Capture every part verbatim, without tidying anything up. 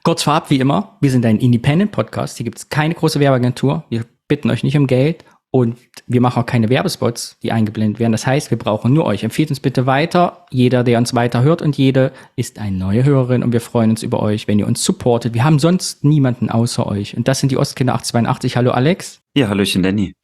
Kurz vorab, wie immer, wir sind ein Independent-Podcast. Hier gibt es keine große Werbeagentur. Wir bitten euch nicht um Geld und wir machen auch keine Werbespots, die eingeblendet werden. Das heißt, wir brauchen nur euch. Empfehlt uns bitte weiter. Jeder, der uns weiter hört und jede, ist eine neue Hörerin und wir freuen uns über euch, wenn ihr uns supportet. Wir haben sonst niemanden außer euch. Und das sind die Ostkinder achthundertzweiundachtzig. Hallo Alex. Ja, hallöchen Danny.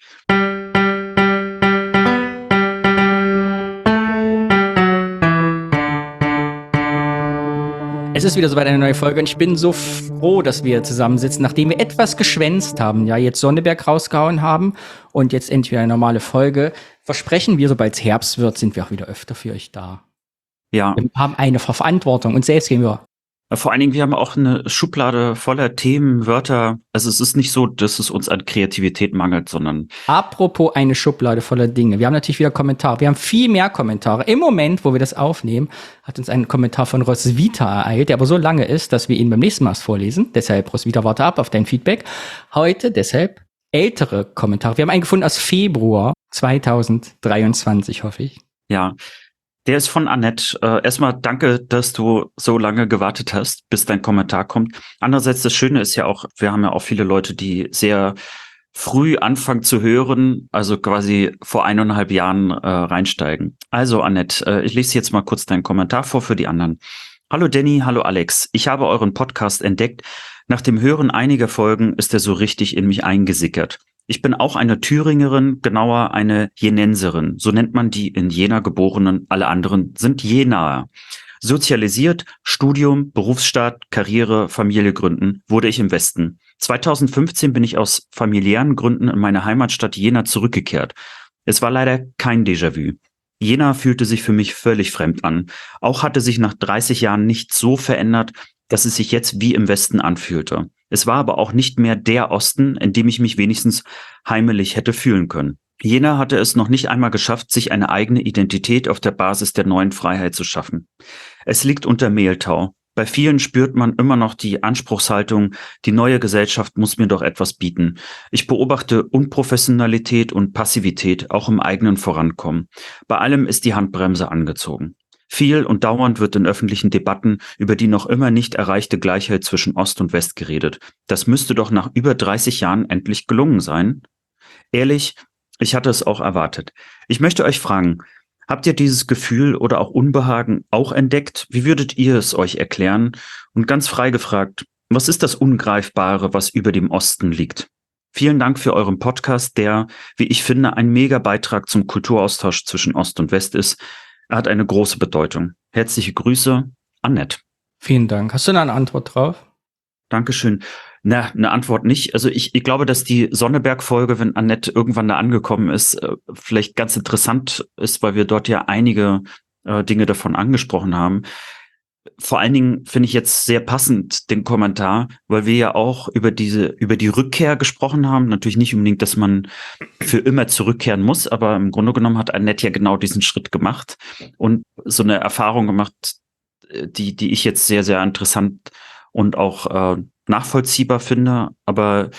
Es ist wieder soweit eine neue Folge und ich bin so froh, dass wir zusammensitzen, nachdem wir etwas geschwänzt haben, ja, jetzt Sonneberg rausgehauen haben und jetzt endlich wieder eine normale Folge. Versprechen wir, sobald es Herbst wird, sind wir auch wieder öfter für euch da. Ja. Wir haben eine Verantwortung und selbst gehen wir. Vor allen Dingen, wir haben auch eine Schublade voller Themen, Wörter. Also es ist nicht so, dass es uns an Kreativität mangelt, sondern... Apropos eine Schublade voller Dinge. Wir haben natürlich wieder Kommentare. Wir haben viel mehr Kommentare. Im Moment, wo wir das aufnehmen, hat uns ein Kommentar von Roswitha ereilt, der aber so lange ist, dass wir ihn beim nächsten Mal vorlesen. Deshalb, Roswitha, warte ab auf dein Feedback. Heute deshalb ältere Kommentare. Wir haben einen gefunden aus Februar zweitausenddreiundzwanzig, hoffe ich. Ja. Der ist von Annette. Äh, erstmal danke, dass du so lange gewartet hast, bis dein Kommentar kommt. Andererseits, das Schöne ist ja auch, wir haben ja auch viele Leute, die sehr früh anfangen zu hören, also quasi vor eineinhalb Jahren äh, reinsteigen. Also Annette, äh, ich lese jetzt mal kurz deinen Kommentar vor für die anderen. Hallo Danny, hallo Alex. Ich habe euren Podcast entdeckt. Nach dem Hören einiger Folgen ist er so richtig in mich eingesickert. Ich bin auch eine Thüringerin, genauer eine Jenenserin. So nennt man die in Jena Geborenen. Alle anderen sind Jenaer. Sozialisiert, Studium, Berufsstart, Karriere, Familie gründen, wurde ich im Westen. zweitausendfünfzehn bin ich aus familiären Gründen in meine Heimatstadt Jena zurückgekehrt. Es war leider kein Déjà-vu. Jena fühlte sich für mich völlig fremd an. Auch hatte sich nach dreißig Jahren nicht so verändert, dass es sich jetzt wie im Westen anfühlte. Es war aber auch nicht mehr der Osten, in dem ich mich wenigstens heimelig hätte fühlen können. Jena hatte es noch nicht einmal geschafft, sich eine eigene Identität auf der Basis der neuen Freiheit zu schaffen. Es liegt unter Mehltau. Bei vielen spürt man immer noch die Anspruchshaltung, die neue Gesellschaft muss mir doch etwas bieten. Ich beobachte Unprofessionalität und Passivität auch im eigenen Vorankommen. Bei allem ist die Handbremse angezogen. Viel und dauernd wird in öffentlichen Debatten über die noch immer nicht erreichte Gleichheit zwischen Ost und West geredet. Das müsste doch nach über dreißig Jahren endlich gelungen sein. Ehrlich, ich hatte es auch erwartet. Ich möchte euch fragen, habt ihr dieses Gefühl oder auch Unbehagen auch entdeckt? Wie würdet ihr es euch erklären? Und ganz frei gefragt, was ist das Ungreifbare, was über dem Osten liegt? Vielen Dank für euren Podcast, der, wie ich finde, ein mega Beitrag zum Kulturaustausch zwischen Ost und West ist. Er hat eine große Bedeutung. Herzliche Grüße, Annette. Vielen Dank. Hast du da eine Antwort drauf? Dankeschön. Na, eine Antwort nicht. Also ich, ich glaube, dass die Sonneberg-Folge, wenn Annette irgendwann da angekommen ist, äh, vielleicht ganz interessant ist, weil wir dort ja einige äh, Dinge davon angesprochen haben. Vor allen Dingen finde ich jetzt sehr passend den Kommentar, weil wir ja auch über diese, über die Rückkehr gesprochen haben. Natürlich nicht unbedingt, dass man für immer zurückkehren muss, aber im Grunde genommen hat Annette ja genau diesen Schritt gemacht und so eine Erfahrung gemacht, die, die ich jetzt sehr, sehr interessant und auch äh, nachvollziehbar finde. Aber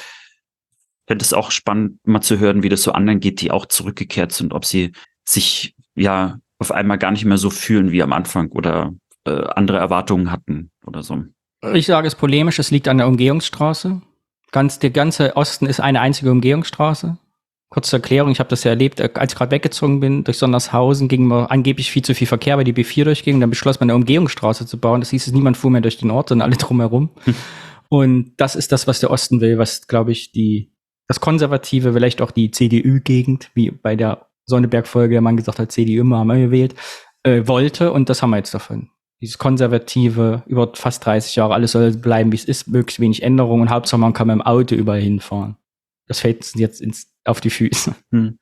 ich finde es auch spannend, mal zu hören, wie das so anderen geht, die auch zurückgekehrt sind, ob sie sich ja auf einmal gar nicht mehr so fühlen wie am Anfang oder äh, andere Erwartungen hatten oder so. Ich sage es polemisch, es liegt an der Umgehungsstraße. Ganz, der ganze Osten ist eine einzige Umgehungsstraße. Kurze Erklärung, ich habe das ja erlebt, als ich gerade weggezogen bin, durch Sondershausen ging mir angeblich viel zu viel Verkehr, weil die B vier durchging. Dann beschloss man, eine Umgehungsstraße zu bauen. Das hieß es, niemand fuhr mehr durch den Ort, sondern alle drumherum. Hm. Und das ist das, was der Osten will, was, glaube ich, die das Konservative, vielleicht auch die C D Ü-Gegend, wie bei der Sonneberg-Folge der Mann gesagt hat, C D Ü immer haben wir gewählt, äh, wollte. Und das haben wir jetzt davon. Dieses Konservative, über fast dreißig Jahre, alles soll bleiben, wie es ist, möglichst wenig Änderungen. Und Hauptsache, man kann mit dem Auto überall hinfahren. Das fällt uns jetzt ins auf die Füße. Hm.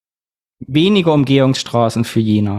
Weniger Umgehungsstraßen für Jena.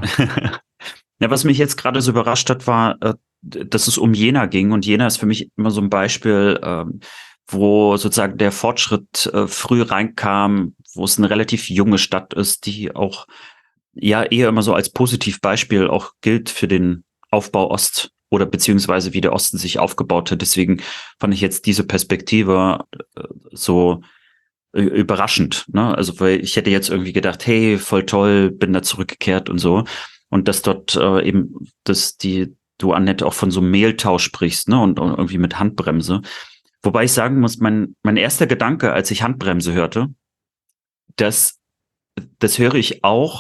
Ja, was mich jetzt gerade so überrascht hat, war, äh, dass es um Jena ging. Und Jena ist für mich immer so ein Beispiel, äh, wo sozusagen der Fortschritt äh, früh reinkam, wo es eine relativ junge Stadt ist, die auch ja eher immer so als Positivbeispiel auch gilt für den Aufbau Ost oder beziehungsweise wie der Osten sich aufgebaut hat. Deswegen fand ich jetzt diese Perspektive äh, so überraschend, ne? Also weil ich hätte jetzt irgendwie gedacht, hey, voll toll, bin da zurückgekehrt und so. Und dass dort äh, eben, dass die du, Annette, auch von so einem Mehltau sprichst, ne, und, und irgendwie mit Handbremse. Wobei ich sagen muss, mein, mein erster Gedanke, als ich Handbremse hörte, das, das höre ich auch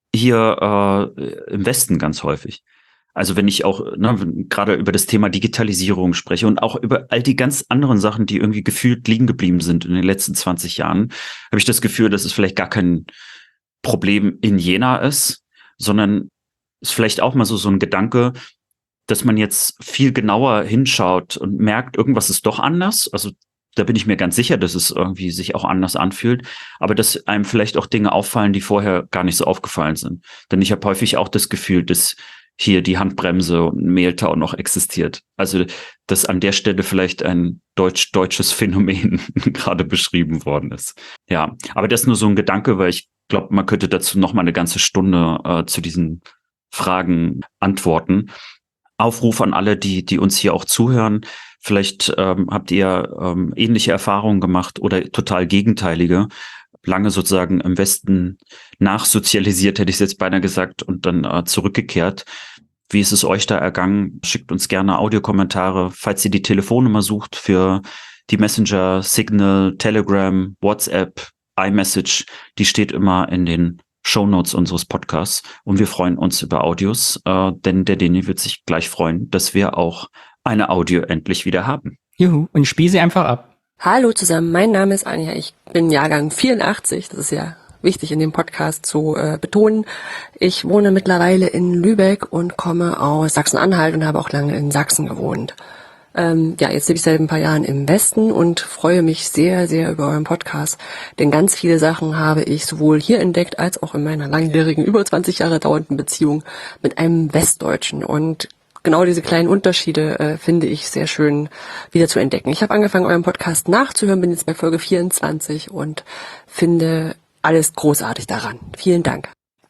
hier äh, im Westen ganz häufig. Also wenn ich auch ne, gerade über das Thema Digitalisierung spreche und auch über all die ganz anderen Sachen, die irgendwie gefühlt liegen geblieben sind in den letzten zwanzig Jahren, habe ich das Gefühl, dass es vielleicht gar kein Problem in Jena ist, sondern ist vielleicht auch mal so, so ein Gedanke, dass man jetzt viel genauer hinschaut und merkt, irgendwas ist doch anders. Also da bin ich mir ganz sicher, dass es irgendwie sich auch anders anfühlt, aber dass einem vielleicht auch Dinge auffallen, die vorher gar nicht so aufgefallen sind. Denn ich habe häufig auch das Gefühl, dass hier die Handbremse und Mehltau noch existiert. Also, dass an der Stelle vielleicht ein deutsch-deutsches Phänomen gerade beschrieben worden ist. Ja, aber das ist nur so ein Gedanke, weil ich glaube, man könnte dazu noch mal eine ganze Stunde äh, zu diesen Fragen antworten. Aufruf an alle, die, die uns hier auch zuhören. Vielleicht ähm, habt ihr ähm, ähnliche Erfahrungen gemacht oder total gegenteilige. Lange sozusagen im Westen nachsozialisiert, hätte ich es jetzt beinahe gesagt, und dann äh, zurückgekehrt. Wie ist es euch da ergangen? Schickt uns gerne Audiokommentare, falls ihr die Telefonnummer sucht für die Messenger, Signal, Telegram, WhatsApp, iMessage. Die steht immer in den Shownotes unseres Podcasts und wir freuen uns über Audios, äh, denn der Deni wird sich gleich freuen, dass wir auch eine Audio endlich wieder haben. Juhu, und spiel sie einfach ab. Hallo zusammen, mein Name ist Anja, ich bin Jahrgang vierundachtzig, das ist ja wichtig in dem Podcast zu äh, betonen. Ich wohne mittlerweile in Lübeck und komme aus Sachsen-Anhalt und habe auch lange in Sachsen gewohnt. Ähm, ja, jetzt lebe ich seit ein paar Jahren im Westen und freue mich sehr, sehr über euren Podcast, denn ganz viele Sachen habe ich sowohl hier entdeckt, als auch in meiner langjährigen, über zwanzig Jahre dauernden Beziehung mit einem Westdeutschen, und genau diese kleinen Unterschiede äh, finde ich sehr schön wieder zu entdecken. Ich habe angefangen, euren Podcast nachzuhören, bin jetzt bei Folge vierundzwanzig und finde alles großartig daran. Vielen Dank.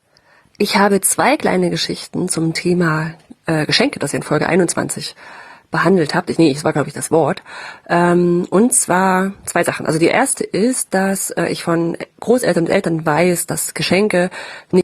Ich habe zwei kleine Geschichten zum Thema äh, Geschenke, das ihr in Folge einundzwanzig behandelt habt. Ich, nee, das war, glaube ich, das Wort. Ähm, und zwar zwei Sachen. Also die erste ist, dass äh, ich von Großeltern und Eltern weiß, dass Geschenke nicht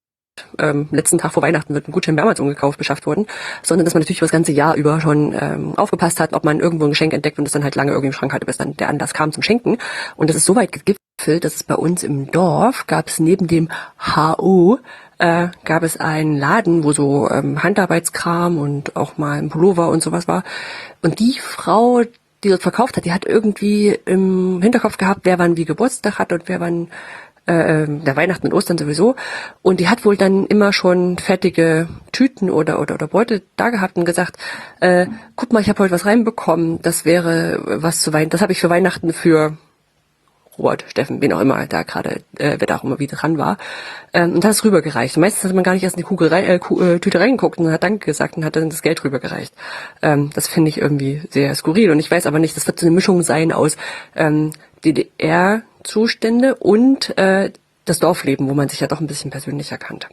ähm, letzten Tag vor Weihnachten wird ein Gutschein bei Amazon gekauft, beschafft wurden, sondern dass man natürlich über das ganze Jahr über schon ähm, aufgepasst hat, ob man irgendwo ein Geschenk entdeckt und es dann halt lange irgendwie im Schrank hatte, bis dann der Anlass kam zum Schenken. Und das ist so weit gegipfelt, dass es bei uns im Dorf gab es neben dem H O äh, gab es einen Laden, wo so ähm, Handarbeitskram und auch mal ein Pullover und sowas war. Und die Frau, die dort verkauft hat, die hat irgendwie im Hinterkopf gehabt, wer wann wie Geburtstag hat und wer wann äh, der Weihnachten und Ostern sowieso. Und die hat wohl dann immer schon fertige Tüten oder oder oder Beutel da gehabt und gesagt, äh, guck mal, ich habe heute was reinbekommen, das wäre was zu Weihnachten, das habe ich für Weihnachten für Robert, Steffen, wen auch immer da gerade, äh, wer da auch immer wieder dran war, ähm, und hat es rübergereicht. Und meistens hat man gar nicht erst in die Kugel rein, äh, Kuh, äh, Tüte reingeguckt und hat Danke gesagt und hat dann das Geld rübergereicht. Ähm, das finde ich irgendwie sehr skurril. Und ich weiß aber nicht, das wird so eine Mischung sein aus ähm, D D R-Zustände und äh, das Dorfleben, wo man sich ja doch ein bisschen persönlicher kannte.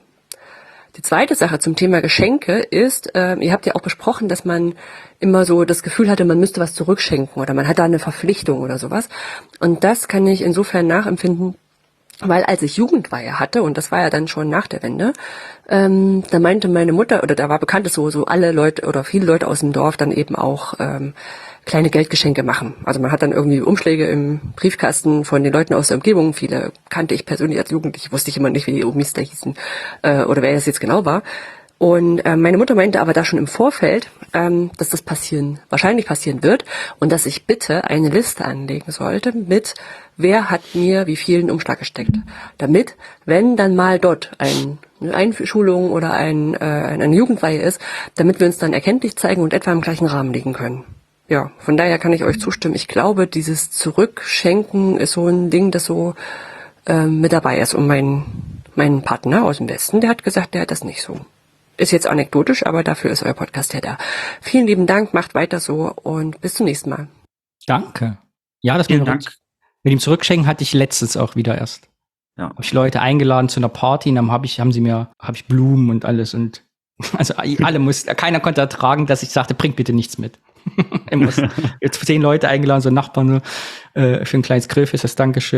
Die zweite Sache zum Thema Geschenke ist, äh, ihr habt ja auch besprochen, dass man immer so das Gefühl hatte, man müsste was zurückschenken oder man hat da eine Verpflichtung oder sowas. Und das kann ich insofern nachempfinden, weil als ich Jugendweihe hatte, und das war ja dann schon nach der Wende, ähm, da meinte meine Mutter, oder da war bekannt, dass so, so alle Leute oder viele Leute aus dem Dorf dann eben auch ähm, kleine Geldgeschenke machen. Also man hat dann irgendwie Umschläge im Briefkasten von den Leuten aus der Umgebung. Viele kannte ich persönlich als Jugendliche, wusste ich immer nicht, wie die Omis da hießen äh, oder wer das jetzt genau war. Und äh, meine Mutter meinte aber da schon im Vorfeld, ähm, dass das passieren, wahrscheinlich passieren wird und dass ich bitte eine Liste anlegen sollte mit, wer hat mir wie viel in den Umschlag gesteckt. Damit, wenn dann mal dort ein, eine Einschulung oder ein, äh, eine Jugendweihe ist, damit wir uns dann erkenntlich zeigen und etwa im gleichen Rahmen liegen können. Ja, von daher kann ich euch zustimmen. Ich glaube, dieses Zurückschenken ist so ein Ding, das so äh, mit dabei ist. Und mein, mein Partner aus dem Westen, der hat gesagt, der hat das nicht so. Ist jetzt anekdotisch, aber dafür ist euer Podcast ja da. Vielen lieben Dank, macht weiter so und bis zum nächsten Mal. Danke. Ja, das Vielen mit, Dank. mit dem Zurückschenken hatte ich letztens auch wieder erst. Ja. Habe ich Leute eingeladen zu einer Party und dann habe ich, haben sie mir, habe ich Blumen und alles und also alle mussten, keiner konnte ertragen, dass ich sagte, bringt bitte nichts mit. Ich muss jetzt zehn Leute eingeladen, so Nachbarn, äh, für ein kleines Grillfest, das Dankeschön.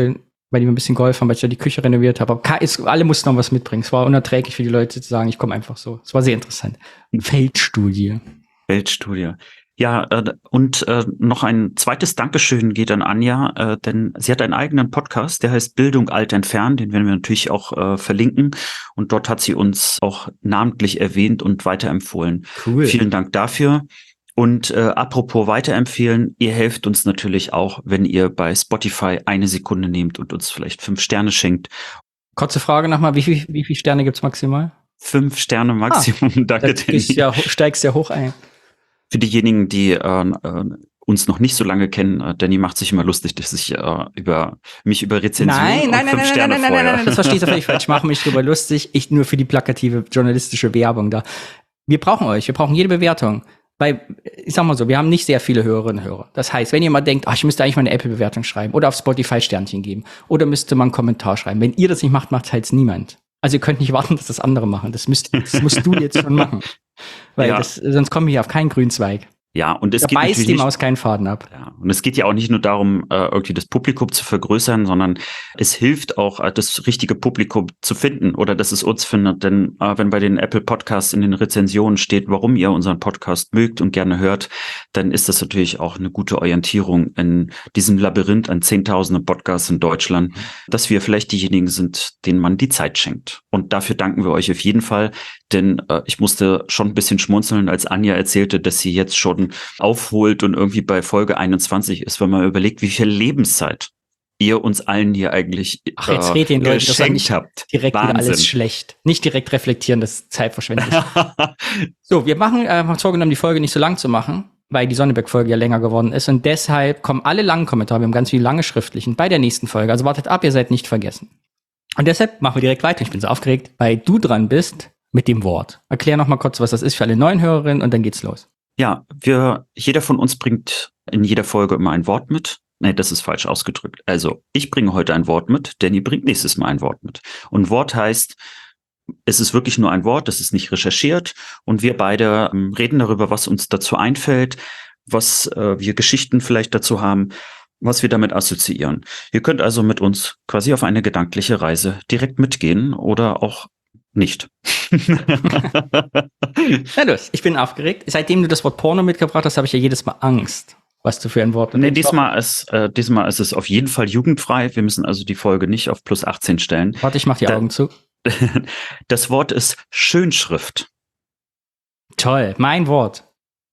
weil die mir ein bisschen geholfen haben, weil ich da die Küche renoviert habe. Aber ka- es, alle mussten noch was mitbringen. Es war unerträglich für die Leute zu sagen, ich komme einfach so. Es war sehr interessant. Feldstudie. Feldstudie. Ja, äh, und äh, noch ein zweites Dankeschön geht an Anja, äh, denn sie hat einen eigenen Podcast, der heißt Bildung alt entfernen, den werden wir natürlich auch äh, verlinken. Und dort hat sie uns auch namentlich erwähnt und weiterempfohlen. Cool. Vielen Dank dafür. Und äh, apropos weiterempfehlen, ihr helft uns natürlich auch, wenn ihr bei Spotify eine Sekunde nehmt und uns vielleicht fünf Sterne schenkt. Kurze Frage nochmal, wie viel, wie viel Sterne gibt's maximal? Fünf Sterne Maximum. Ah, Danke, da gehst ja, steigst ja hoch ein. Für diejenigen, die äh, äh, uns noch nicht so lange kennen, äh, Danny macht sich immer lustig, dass ich äh, über mich über Rezensionen Nein, und nein, nein, fünf nein, Sterne nein, nein, nein, freue. nein, das verstehst du völlig falsch. Ich mache mich drüber lustig. Ich nur für die plakative journalistische Werbung da. Wir brauchen euch, wir brauchen jede Bewertung. Weil, ich sag mal so, wir haben nicht sehr viele Hörerinnen und Hörer. Das heißt, wenn ihr mal denkt, ach, ich müsste eigentlich mal eine Apple-Bewertung schreiben oder auf Spotify Sternchen geben oder müsste man einen Kommentar schreiben. Wenn ihr das nicht macht, macht halt niemand. Also ihr könnt nicht warten, dass das andere machen. Das, müsst, das musst du jetzt schon machen. Weil Ja. das, sonst kommen wir hier auf keinen grünen Zweig. Ja, und es Da geht beißt natürlich die nicht, Maus keinen Faden ab. ja, und es geht ja auch nicht nur darum, äh, irgendwie das Publikum zu vergrößern, sondern es hilft auch, äh, das richtige Publikum zu finden oder dass es uns findet. Denn äh, wenn bei den Apple Podcasts in den Rezensionen steht, warum ihr unseren Podcast mögt und gerne hört, dann ist das natürlich auch eine gute Orientierung in diesem Labyrinth an zehntausenden Podcasts in Deutschland, dass wir vielleicht diejenigen sind, denen man die Zeit schenkt. Und dafür danken wir euch auf jeden Fall, denn äh, ich musste schon ein bisschen schmunzeln, als Anja erzählte, dass sie jetzt schon aufholt und irgendwie bei Folge einundzwanzig ist, wenn man überlegt, wie viel Lebenszeit ihr uns allen hier eigentlich Ach, jetzt äh, redet den Leuten, das war geschenkt nicht habt. direkt wieder Wahnsinn. alles schlecht. Nicht direkt reflektieren, das ist Zeitverschwendung. So, wir machen, äh, haben uns vorgenommen, die Folge nicht so lang zu machen, weil die Sonneberg-Folge ja länger geworden ist und deshalb kommen alle langen Kommentare, wir haben ganz viele lange schriftlichen, bei der nächsten Folge. Also wartet ab, ihr seid nicht vergessen. Und deshalb machen wir direkt weiter. Ich bin so aufgeregt, weil du dran bist mit dem Wort. Erklär noch mal kurz, was das ist für alle neuen Hörerinnen und dann geht's los. Ja, wir, jeder von uns bringt in jeder Folge immer ein Wort mit. Nee, das ist falsch ausgedrückt. Also, ich bringe heute ein Wort mit, Danny bringt nächstes Mal ein Wort mit. Und Wort heißt, es ist wirklich nur ein Wort, es ist nicht recherchiert und wir beide ähm, reden darüber, was uns dazu einfällt, was äh, wir Geschichten vielleicht dazu haben, was wir damit assoziieren. Ihr könnt also mit uns quasi auf eine gedankliche Reise direkt mitgehen oder auch nicht. Na los, ich bin aufgeregt. Seitdem du das Wort Porno mitgebracht hast, habe ich ja jedes Mal Angst, was du für ein Wort Nee, diesmal ist, äh, diesmal ist es auf jeden Fall jugendfrei. Wir müssen also die Folge nicht auf plus achtzehn stellen. Warte, ich mach die Da- Augen zu. Das Wort ist Schönschrift. Toll, mein Wort.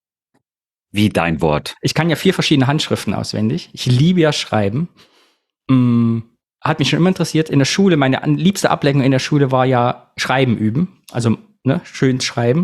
Wie dein Wort. Ich kann ja vier verschiedene Handschriften auswendig. Ich liebe ja Schreiben. Mm, hat mich schon immer interessiert. In der Schule, meine an- liebste Ablenkung in der Schule war ja Schreiben üben. Also, ne, schön schreiben.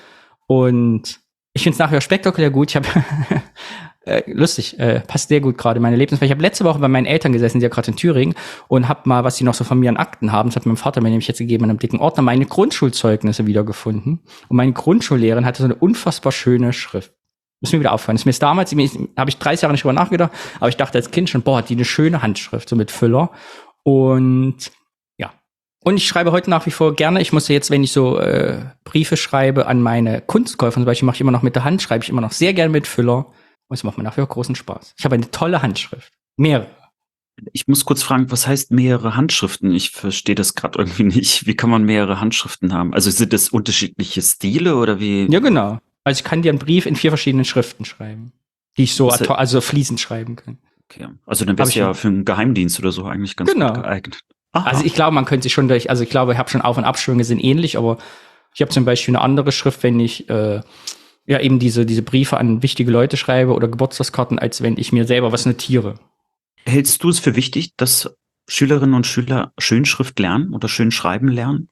Und ich finde es nachher spektakulär gut. Ich habe, äh, lustig, äh, passt sehr gut gerade in meine Lebenswelt. Ich habe letzte Woche bei meinen Eltern gesessen, die ja gerade in Thüringen, und habe mal, was sie noch so von mir an Akten haben, das hat meinem Vater mir nämlich jetzt gegeben, in einem dicken Ordner, meine Grundschulzeugnisse wiedergefunden. Und meine Grundschullehrerin hatte so eine unfassbar schöne Schrift. Muss mir wieder auffallen. Das ist mir damals, habe ich dreißig Jahre nicht drüber nachgedacht, aber ich dachte als Kind schon, boah, hat die eine schöne Handschrift, so mit Füller. Und ja. Und ich schreibe heute nach wie vor gerne. Ich musste jetzt, wenn ich so äh, Briefe schreibe an meine Kunstkäufer zum Beispiel, mache ich immer noch mit der Hand, schreibe ich immer noch sehr gerne mit Füller. Und es macht mir nach wie vor großen Spaß. Ich habe eine tolle Handschrift. Mehrere. Ich muss kurz fragen, was heißt mehrere Handschriften? Ich verstehe das gerade irgendwie nicht. Wie kann man mehrere Handschriften haben? Also sind das unterschiedliche Stile oder wie? Ja, genau. Also ich kann dir einen Brief in vier verschiedenen Schriften schreiben, die ich so, Was- ad- also fließend schreiben kann. Okay. Also dann wäre Hab es ich ja schon. für einen Geheimdienst oder so eigentlich ganz Genau. gut geeignet. Aha. Also ich glaube, man könnte sich schon durch, also ich glaube, ich habe schon Auf- und Abschwünge sind ähnlich, aber ich habe zum Beispiel eine andere Schrift, wenn ich äh, ja eben diese, diese Briefe an wichtige Leute schreibe oder Geburtstagskarten, als wenn ich mir selber was notiere. Hältst du es für wichtig, dass Schülerinnen und Schüler Schönschrift lernen oder schön schreiben lernen?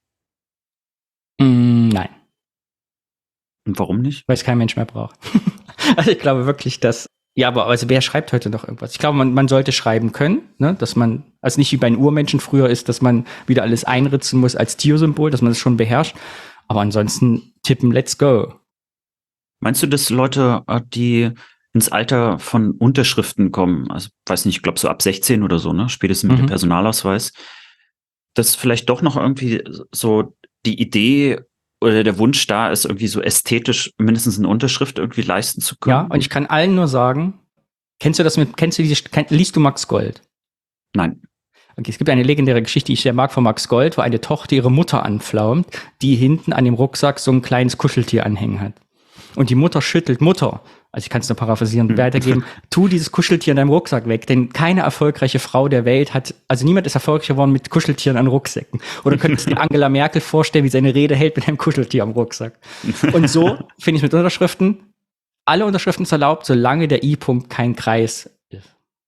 Mm, nein, Und warum nicht? weil es kein Mensch mehr braucht. Also ich glaube wirklich, dass, ja, aber also wer schreibt heute noch irgendwas? Ich glaube, man, man sollte schreiben können, ne? Dass man, also nicht wie bei den Urmenschen früher ist, dass man wieder alles einritzen muss als Tiersymbol, dass man das schon beherrscht. Aber ansonsten tippen, let's go. Meinst du, dass Leute, äh, die ins Alter von Unterschriften kommen, also weiß nicht, ich glaube so ab sechzehn oder so, ne, spätestens mit Mhm. dem Personalausweis, dass vielleicht doch noch irgendwie so die Idee oder der Wunsch da ist, irgendwie so ästhetisch mindestens eine Unterschrift irgendwie leisten zu können? Ja, und ich kann allen nur sagen, kennst du das mit, kennst du diese, kenn, liest du Max Gold? Nein. Okay, es gibt eine legendäre Geschichte, die ich sehr mag, von Max Gold, wo eine Tochter ihre Mutter anpflaumt, die hinten an dem Rucksack so ein kleines Kuscheltier anhängen hat. Und die Mutter schüttelt, Mutter, also ich kann es nur paraphrasieren und weitergeben, tu dieses Kuscheltier in deinem Rucksack weg, denn keine erfolgreiche Frau der Welt hat, also niemand ist erfolgreich geworden mit Kuscheltieren an Rucksäcken. Oder könntest du dir Angela Merkel vorstellen, wie sie eine Rede hält mit einem Kuscheltier am Rucksack. Und so finde ich mit Unterschriften, alle Unterschriften ist erlaubt, solange der I-Punkt kein Kreis ist.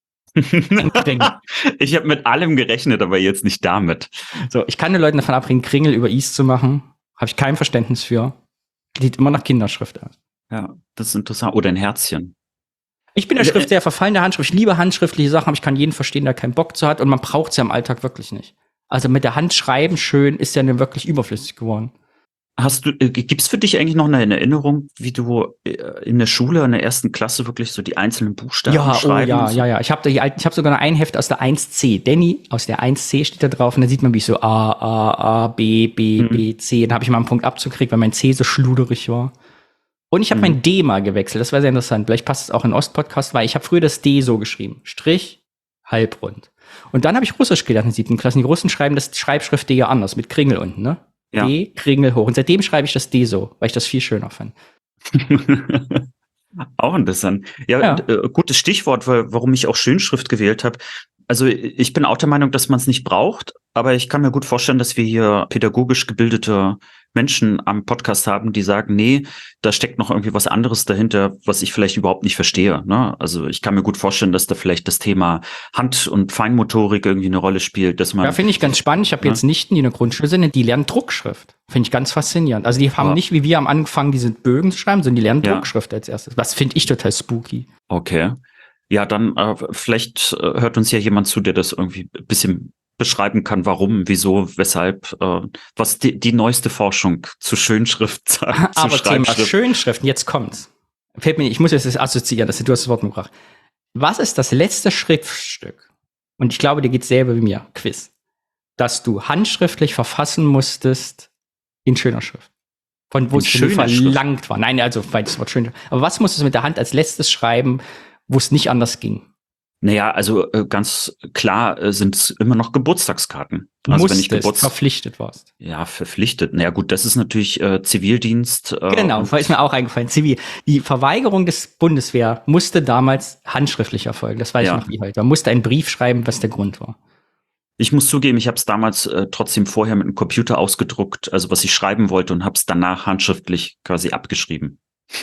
Ich habe mit allem gerechnet, aber jetzt nicht damit. So, ich kann den Leuten davon abbringen, Kringel über Is zu machen. Habe ich kein Verständnis für. Sieht immer nach Kinderschrift aus. Ja, das ist interessant. Oder ein Herzchen. Ich bin der Schrift sehr verfallene Handschrift. Ich liebe handschriftliche Sachen, aber ich kann jeden verstehen, der keinen Bock zu hat. Und man braucht es ja im Alltag wirklich nicht. Also mit der Hand schreiben schön ist ja dann wirklich überflüssig geworden. Hast du, äh, gibt's für dich eigentlich noch eine Erinnerung, wie du äh, in der Schule, in der ersten Klasse wirklich so die einzelnen Buchstaben Ja, oh schreiben? ja, und so? ja, ja. Ich habe ich hab sogar noch ein Heft aus der eins C. Danny aus der eins C steht da drauf und da sieht man, wie ich so A, A, A, B, B, Mhm. B, C. Dann habe ich mal einen Punkt abzukriegt, weil mein C so schluderig war. Und ich habe Mhm. mein D mal gewechselt. Das war sehr interessant. Vielleicht passt es auch in den Ost-Podcast, weil ich habe früher das D so geschrieben. Strich, halbrund. Und dann habe ich Russisch gelernt in der siebten Klasse. Die Russen schreiben das Schreibschrift D ja anders, mit Kringel unten, ne? Ja. D, Kringel hoch. Und seitdem schreibe ich das D so, weil ich das viel schöner fand. Auch interessant. Ja, Ja. Äh, gutes Stichwort, weil, warum ich auch Schönschrift gewählt habe. Also ich bin auch der Meinung, dass man es nicht braucht, aber ich kann mir gut vorstellen, dass wir hier pädagogisch gebildete Menschen am Podcast haben, die sagen, nee, da steckt noch irgendwie was anderes dahinter, was ich vielleicht überhaupt nicht verstehe. Ne? Also ich kann mir gut vorstellen, dass da vielleicht das Thema Hand- und Feinmotorik irgendwie eine Rolle spielt, dass man Ja, finde ich ganz spannend. Ich habe Ja. jetzt Nichten, die in der Grundschule sind, die lernen Druckschrift. Finde ich ganz faszinierend. Also die haben Ja. nicht wie wir am Anfang diese Bögen zu schreiben, sondern die lernen Ja. Druckschrift als erstes. Was finde ich total spooky. Okay. Ja, dann äh, vielleicht äh, hört uns ja jemand zu, der das irgendwie ein bisschen beschreiben kann, warum, wieso, weshalb, äh, was die, die neueste Forschung zu Schönschrift sagt, zu Aber Thema Schreibschrift. Schönschriften, jetzt kommt's. Fällt mir, ich muss jetzt das assoziieren, das, du hast das Wort gebracht. Was ist das letzte Schriftstück? Und ich glaube, dir geht's selber wie mir, Quiz. Dass du handschriftlich verfassen musstest in schöner Schrift. Von wo In es von dir schöner Schrift? verlangt war. Nein, also, weil das Wort schön. Aber was musstest du mit der Hand als letztes schreiben, wo es nicht anders ging? Naja, also äh, ganz klar äh, sind es immer noch Geburtstagskarten. Du Also musstest, wenn ich Geburts verpflichtet warst. ja, verpflichtet. Naja gut, das ist natürlich äh, Zivildienst. Äh, Genau, und- weil ist mir auch eingefallen. Zivil. Die Verweigerung des Bundeswehr musste damals handschriftlich erfolgen. Das weiß Ja. ich noch wie heute. Man musste einen Brief schreiben, was der Grund war. Ich muss zugeben, ich habe es damals äh, trotzdem vorher mit einem Computer ausgedruckt, also was ich schreiben wollte, und habe es danach handschriftlich quasi abgeschrieben.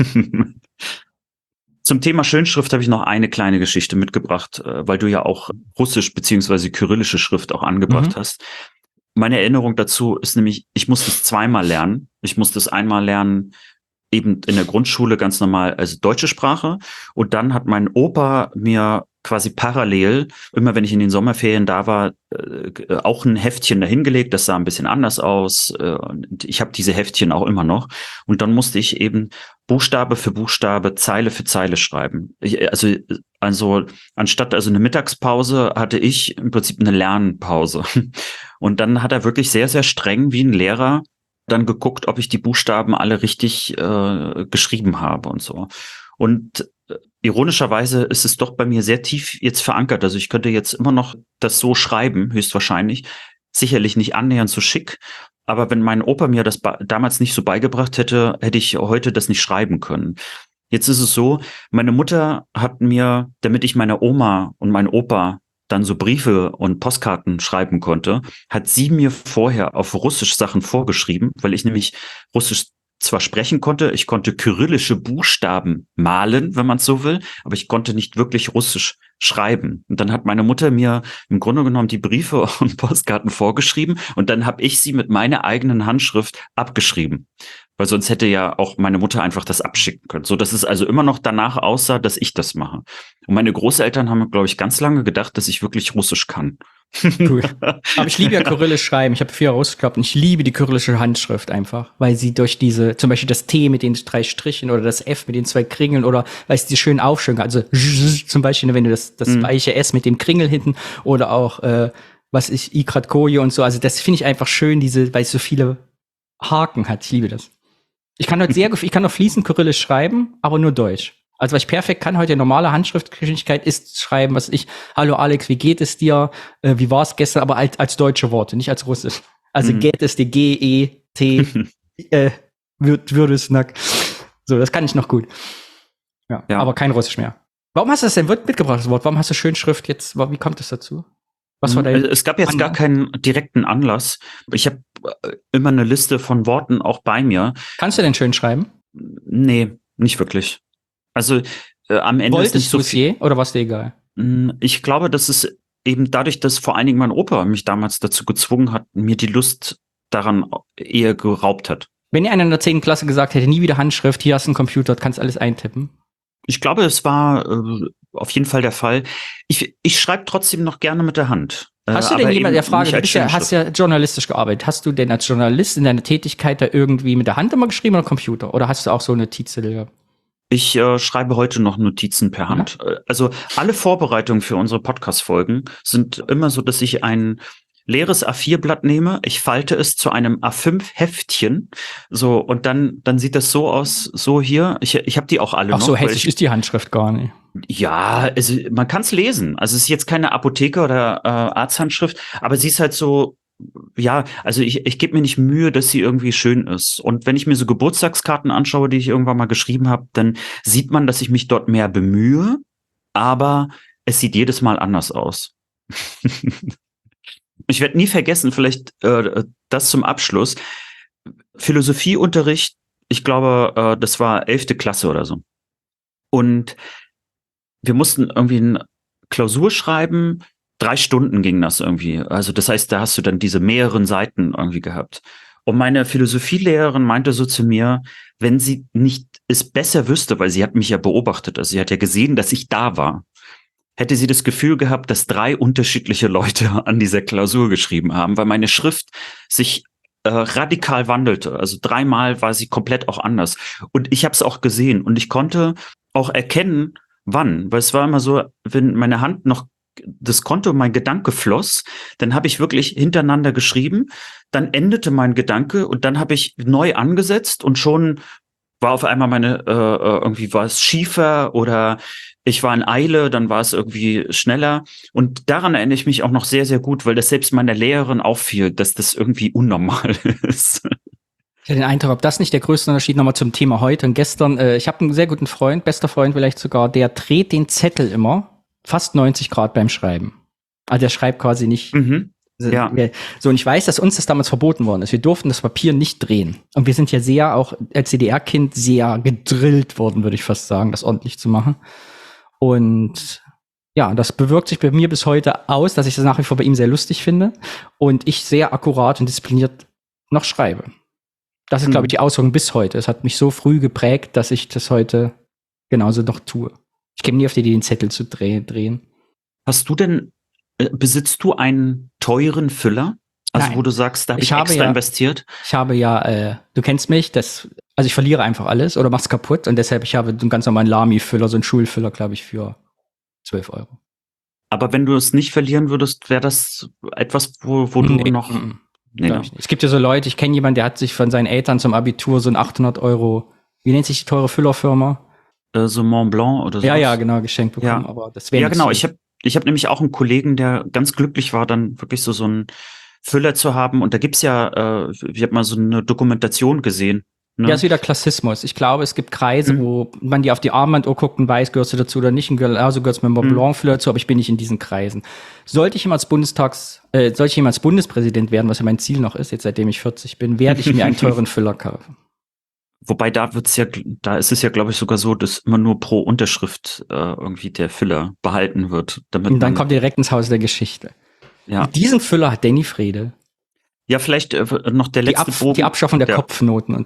Zum Thema Schönschrift habe ich noch eine kleine Geschichte mitgebracht, äh, weil du ja auch russisch beziehungsweise kyrillische Schrift auch angebracht Mhm. hast. Meine Erinnerung dazu ist nämlich, ich musste es zweimal lernen. Ich musste es einmal lernen, eben in der Grundschule ganz normal als deutsche Sprache. Und dann hat mein Opa mir quasi parallel, immer wenn ich in den Sommerferien da war, äh, auch ein Heftchen dahingelegt. Das sah ein bisschen anders aus. Äh, und ich habe diese Heftchen auch immer noch. Und dann musste ich eben Buchstabe für Buchstabe, Zeile für Zeile schreiben. Ich, also, also anstatt also eine Mittagspause hatte ich im Prinzip eine Lernpause. Und dann hat er wirklich sehr, sehr streng wie ein Lehrer dann geguckt, ob ich die Buchstaben alle richtig äh, geschrieben habe und so. Und äh, ironischerweise ist es doch bei mir sehr tief jetzt verankert. Also ich könnte jetzt immer noch das so schreiben, höchstwahrscheinlich. Sicherlich nicht annähernd so schick. Aber wenn mein Opa mir das ba- damals nicht so beigebracht hätte, hätte ich heute das nicht schreiben können. Jetzt ist es so, meine Mutter hat mir, damit ich meiner Oma und meinen Opa dann so Briefe und Postkarten schreiben konnte, hat sie mir vorher auf Russisch Sachen vorgeschrieben, weil ich nämlich Russisch zwar sprechen konnte, ich konnte kyrillische Buchstaben malen, wenn man es so will, aber ich konnte nicht wirklich Russisch schreiben. Und dann hat meine Mutter mir im Grunde genommen die Briefe und Postkarten vorgeschrieben und dann habe ich sie mit meiner eigenen Handschrift abgeschrieben. Weil sonst hätte ja auch meine Mutter einfach das abschicken können. So dass es also immer noch danach aussah, dass ich das mache. Und meine Großeltern haben, glaube ich, ganz lange gedacht, dass ich wirklich Russisch kann. Cool. Aber ich liebe ja kyrillisch schreiben. Ich habe viel rausgeklappt und ich liebe die kyrillische Handschrift einfach, weil sie durch diese, zum Beispiel das T mit den drei Strichen oder das F mit den zwei Kringeln oder weil es die schön aufschön kann. Also zum Beispiel, wenn du das, das Mhm. weiche S mit dem Kringel hinten oder auch, äh, was ich, Ikratkoje und so. Also das finde ich einfach schön, diese, weil es so viele Haken hat. Ich liebe das. Ich kann heute sehr, ich kann noch fließend kyrillisch schreiben, aber nur Deutsch. Also was ich perfekt kann heute, normale Handschriftgeschwindigkeit ist schreiben, was ich, hallo Alex, wie geht es dir? Äh, wie war es gestern? Aber als, als deutsche Worte, nicht als russisch. Also mhm. geht es dir G, E, T, äh, wird, würde es nack. So, das kann ich noch gut. Ja, ja, aber kein Russisch mehr. Warum hast du das denn mitgebracht, das Wort? Warum hast du Schönschrift jetzt, wie kommt es dazu? Was war dein es gab jetzt Anlass? Gar keinen direkten Anlass. Ich habe immer eine Liste von Worten auch bei mir. Kannst du denn schön schreiben? Nee, nicht wirklich. Also äh, am Ende Wolltest ist nicht so viel. Je, oder war es dir egal? Ich glaube, dass es eben dadurch, dass vor allen Dingen mein Opa mich damals dazu gezwungen hat, mir die Lust daran eher geraubt hat. Wenn ihr einer in der zehnten Klasse gesagt hätte, nie wieder Handschrift, hier hast du einen Computer, kannst alles eintippen. Ich glaube, es war äh, auf jeden Fall der Fall. Ich, ich schreibe trotzdem noch gerne mit der Hand. Hast du denn jemand, der Frage, du bist ja, hast ja journalistisch gearbeitet. Hast du denn als Journalist in deiner Tätigkeit da irgendwie mit der Hand immer geschrieben oder Computer? Oder hast du auch so eine Notizzettel gehabt? Ich äh, schreibe heute noch Notizen per Hand. Ja. Also alle Vorbereitungen für unsere Podcast-Folgen sind immer so, dass ich ein leeres A vier Blatt nehme, ich falte es zu einem A fünf Heftchen, so, und dann dann sieht das so aus, so hier, ich ich habe die auch alle Ach noch. Ach so hässlich ist die Handschrift gar nicht. Ja, also man kann es lesen. Also es ist jetzt keine Apotheker- oder äh, Arzthandschrift, aber sie ist halt so, ja, also ich, ich gebe mir nicht Mühe, dass sie irgendwie schön ist. Und wenn ich mir so Geburtstagskarten anschaue, die ich irgendwann mal geschrieben habe, dann sieht man, dass ich mich dort mehr bemühe, aber es sieht jedes Mal anders aus. Ich werde nie vergessen, vielleicht äh, das zum Abschluss. Philosophieunterricht, ich glaube, äh, das war elfte Klasse oder so. Und wir mussten irgendwie eine Klausur schreiben. Drei Stunden ging das irgendwie. Also das heißt, da hast du dann diese mehreren Seiten irgendwie gehabt. Und meine Philosophielehrerin meinte so zu mir, wenn sie nicht es besser wüsste, weil sie hat mich ja beobachtet, also sie hat ja gesehen, dass ich da war, hätte sie das Gefühl gehabt, dass drei unterschiedliche Leute an dieser Klausur geschrieben haben, weil meine Schrift sich äh, radikal wandelte. Also dreimal war sie komplett auch anders. Und ich habe es auch gesehen und ich konnte auch erkennen, wann. Weil es war immer so, wenn meine Hand noch das Konto, mein Gedanke floss, dann habe ich wirklich hintereinander geschrieben, dann endete mein Gedanke und dann habe ich neu angesetzt und schon war auf einmal meine, äh, irgendwie war es schiefer oder ich war in Eile, dann war es irgendwie schneller. Und daran erinnere ich mich auch noch sehr, sehr gut, weil das selbst meiner Lehrerin auffiel, dass das irgendwie unnormal ist. Ich hatte den Eindruck, ob das nicht der größte Unterschied nochmal zum Thema heute und gestern. Äh, ich habe einen sehr guten Freund, bester Freund vielleicht sogar, der dreht den Zettel immer fast neunzig Grad beim Schreiben. Also der schreibt quasi nicht. Mhm. Ja. So, und ich weiß, dass uns das damals verboten worden ist. Wir durften das Papier nicht drehen. Und wir sind ja sehr, auch als C D R-Kind, sehr gedrillt worden, würde ich fast sagen, das ordentlich zu machen. Und ja, das bewirkt sich bei mir bis heute aus, dass ich das nach wie vor bei ihm sehr lustig finde und ich sehr akkurat und diszipliniert noch schreibe. Das ist, mhm. glaube ich, die Auswirkung bis heute. Es hat mich so früh geprägt, dass ich das heute genauso noch tue. Ich käme nie auf die Idee, den Zettel zu drehen. Hast du denn, äh, besitzt du einen teuren Füller? Also Nein. wo du sagst, da habe ich, ich extra ja, investiert? Ich habe ja, äh, du kennst mich, das, also ich verliere einfach alles oder mach's kaputt und deshalb, ich habe einen ganz normalen Lamy-Füller, so einen Schulfüller, glaube ich, für zwölf Euro. Aber wenn du es nicht verlieren würdest, wäre das etwas, wo, wo du nee, noch... Mm, nee, nee. Es gibt ja so Leute, ich kenne jemanden, der hat sich von seinen Eltern zum Abitur so ein achthundert Euro, wie nennt sich die teure Füllerfirma? Äh, so Mont Blanc oder so. Ja, ja, genau, geschenkt bekommen, ja. aber das wäre Ja, genau, so. ich habe ich hab nämlich auch einen Kollegen, der ganz glücklich war, dann wirklich so, so einen Füller zu haben. Und da gibt's ja, äh, ich habe mal so eine Dokumentation gesehen. Ne? Ja, ist wieder Klassismus. Ich glaube, es gibt Kreise, mhm. wo man die auf die Armbanduhr guckt und weiß, gehörst du dazu oder nicht. Und also gehörst du mit dem Mont Blanc Füller dazu, aber ich bin nicht in diesen Kreisen. Sollte ich jemals Bundestags, äh, sollte ich jemals Bundespräsident werden, was ja mein Ziel noch ist, jetzt seitdem ich vierzig bin, werde ich mir einen teuren Füller kaufen. Wobei da wird's ja, da ist es ja, glaube ich, sogar so, dass immer nur pro Unterschrift äh, irgendwie der Füller behalten wird. Damit und dann kommt ihr direkt ins Haus der Geschichte. Ja. Und diesen Füller hat Danny Frede. Ja, vielleicht äh, noch der letzte die Ab- Bogen. Die Abschaffung der, der Kopfnoten.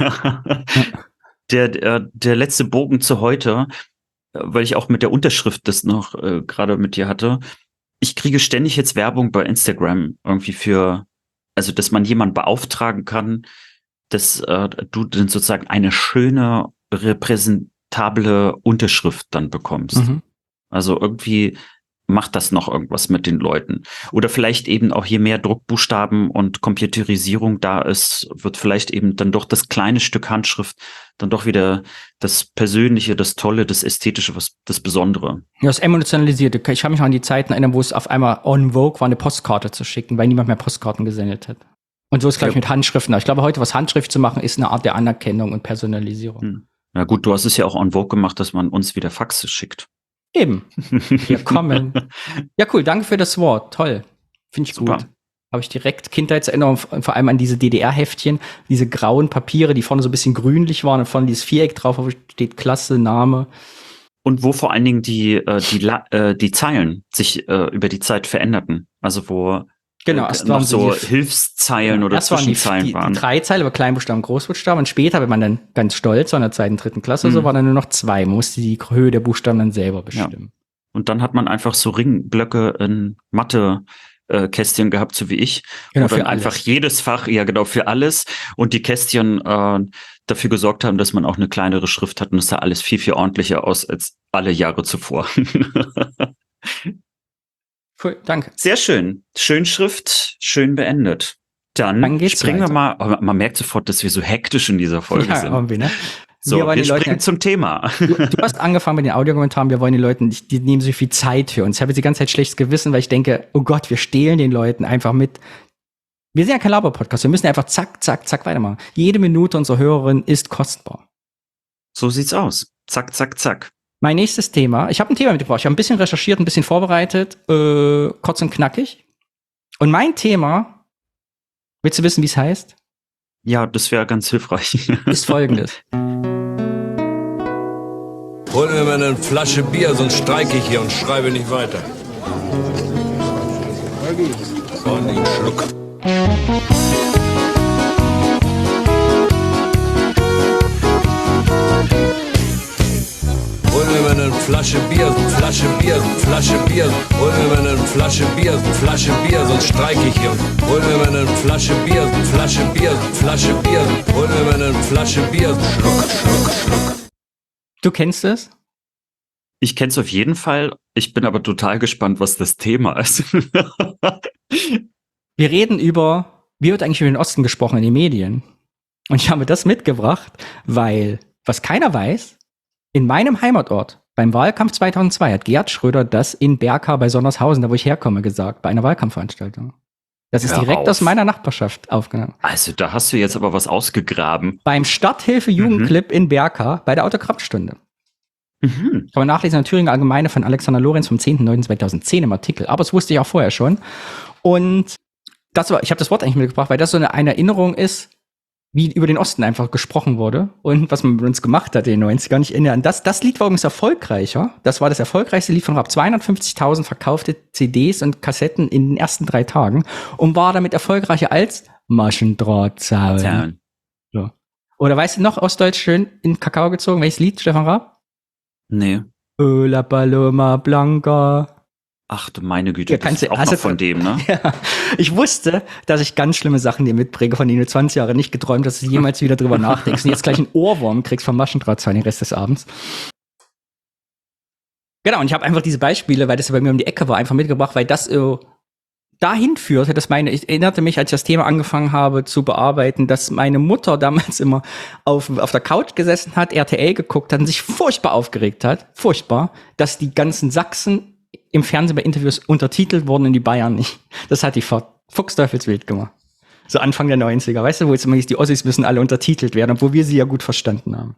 der, der, der letzte Bogen zu heute, weil ich auch mit der Unterschrift das noch äh, gerade mit dir hatte. Ich kriege ständig jetzt Werbung bei Instagram irgendwie für, also dass man jemanden beauftragen kann, dass äh, du dann sozusagen eine schöne, repräsentable Unterschrift dann bekommst. Mhm. Also irgendwie macht das noch irgendwas mit den Leuten. Oder vielleicht eben auch, je mehr Druckbuchstaben und Computerisierung da ist, wird vielleicht eben dann doch das kleine Stück Handschrift dann doch wieder das Persönliche, das Tolle, das Ästhetische, was das Besondere. Ja, das Emotionalisierte. Ich kann mich noch an die Zeiten erinnern, wo es auf einmal en vogue war, eine Postkarte zu schicken, weil niemand mehr Postkarten gesendet hat. Und so ist gleich Ja. mit Handschriften. Ich glaube, heute was Handschrift zu machen, ist eine Art der Anerkennung und Personalisierung. Hm. Na gut, du hast es ja auch en vogue gemacht, dass man uns wieder Faxe schickt. Eben. Wir kommen. Ja, cool. Danke für das Wort. Toll. Finde ich Super. gut. Habe ich direkt Kindheitserinnerungen, vor allem an diese D D R-Heftchen, diese grauen Papiere, die vorne so ein bisschen grünlich waren und vorne dieses Viereck drauf, wo steht Klasse, Name. Und wo vor allen Dingen die, äh, die, La äh, die Zeilen sich äh, über die Zeit veränderten. Also wo Genau, äh, erst noch waren so sie die- Hilfszeilen oder Erst waren die, Zwischenzeilen die, die waren. drei Zeilen über Kleinbuchstaben, Großbuchstaben und später, wenn man dann ganz stolz war in der zweiten, dritten Klasse, so Mhm. waren dann nur noch zwei. Man musste die Höhe der Buchstaben dann selber bestimmen. Und dann hat man einfach so Ringblöcke in Mathe äh, Kästchen gehabt, so wie ich. Genau, wo dann für alles. einfach jedes Fach, ja genau, für alles. Und die Kästchen äh, dafür gesorgt haben, dass man auch eine kleinere Schrift hat und es sah alles viel, viel ordentlicher aus als alle Jahre zuvor. Cool, danke. Sehr schön. Schönschrift, schön beendet. Dann, Dann geht's springen weiter. wir mal, aber man merkt sofort, dass wir so hektisch in dieser Folge Ja, sind. irgendwie, ne? So, wir, wollen die springen Leute, zum Thema. du, du hast angefangen mit den Audiokommentaren, wir wollen die Leute, nicht- die nehmen so viel Zeit für uns. Ich habe jetzt die ganze Zeit schlechtes Gewissen, weil ich denke, oh Gott, wir stehlen den Leuten einfach mit. Wir sind ja kein Laber-Podcast, wir müssen einfach zack, zack, zack weitermachen. Jede Minute unserer Hörerin ist kostbar. So sieht's aus. Zack, zack, zack. Mein nächstes Thema, ich habe ein Thema mitgebracht, ich habe ein bisschen recherchiert, ein bisschen vorbereitet, äh, kurz und knackig. Und mein Thema, willst du wissen, wie es heißt? Ja, das wäre ganz hilfreich. Ist folgendes. Hol mir mal eine Flasche Bier, sonst streike ich hier und schreibe nicht weiter. So, einen Schluck. Hol mir mal eine Flasche Bier, Flasche Bier, Flasche Bier. Hol mir mal eine Flasche Bier, Flasche Bier, sonst streike ich hier. Hol mir mal eine Flasche Bier, Flasche Bier, Flasche Bier. Hol mir mal eine Flasche Bier. Schluck, Schluck, Schluck. Du kennst es? Ich kenn's auf jeden Fall. Ich bin aber total gespannt, was das Thema ist. Wir reden über, wie wird eigentlich über den Osten gesprochen in den Medien? Und ich habe das mitgebracht, weil, was keiner weiß, in meinem Heimatort, beim Wahlkampf zweitausendzwei, hat Gerhard Schröder das in Berka bei Sonnershausen, da wo ich herkomme, gesagt, bei einer Wahlkampfveranstaltung. Das ist Hör direkt auf. aus meiner Nachbarschaft aufgenommen. Also, da hast du jetzt aber was ausgegraben. Beim Stadthilfe-Jugendclip in Berka bei der Autogrammstunde. Mhm. Kann man nachlesen in der Thüringer Allgemeine von Alexander Lorenz vom zehnten neunten zweitausendzehn im Artikel. Aber das wusste ich auch vorher schon. Und das war, ich habe das Wort eigentlich mitgebracht, weil das so eine, eine Erinnerung ist, wie über den Osten einfach gesprochen wurde und was man mit uns gemacht hat in den neunzigern. Ich erinnere an das. Das Lied war übrigens erfolgreicher. Das war das erfolgreichste Lied von Rap. zweihundertfünfzigtausend verkaufte C Ds und Kassetten in den ersten drei Tagen und war damit erfolgreicher als Maschendrahtzaun. Zahlen. So. Oder weißt du noch Ostdeutsch schön in Kakao gezogen? Welches Lied, Stefan Raab? Nee. Oh, la Paloma Blanca. Ach du meine Güte, Ja, das kannst ist du- auch hast noch du- von dem, ne? Ja, ich wusste, dass ich ganz schlimme Sachen dir mitbringe, von denen du zwanzig Jahre nicht geträumt hast, dass du jemals wieder drüber nachdenkst und jetzt gleich einen Ohrwurm kriegst vom Maschendrahtzaun den Rest des Abends. Genau, und ich habe einfach diese Beispiele, weil das ja bei mir um die Ecke war, einfach mitgebracht, weil das äh, dahin führte, dass meine, ich erinnerte mich, als ich das Thema angefangen habe zu bearbeiten, dass meine Mutter damals immer auf, auf der Couch gesessen hat, R T L geguckt hat und sich furchtbar aufgeregt hat, furchtbar, dass die ganzen Sachsen im Fernsehen bei Interviews untertitelt wurden und die Bayern nicht. Das hat die Ver- Fuchsteufelswild gemacht. So Anfang der neunziger, weißt du, wo jetzt immer hieß, die Ossis müssen alle untertitelt werden, obwohl wir sie ja gut verstanden haben.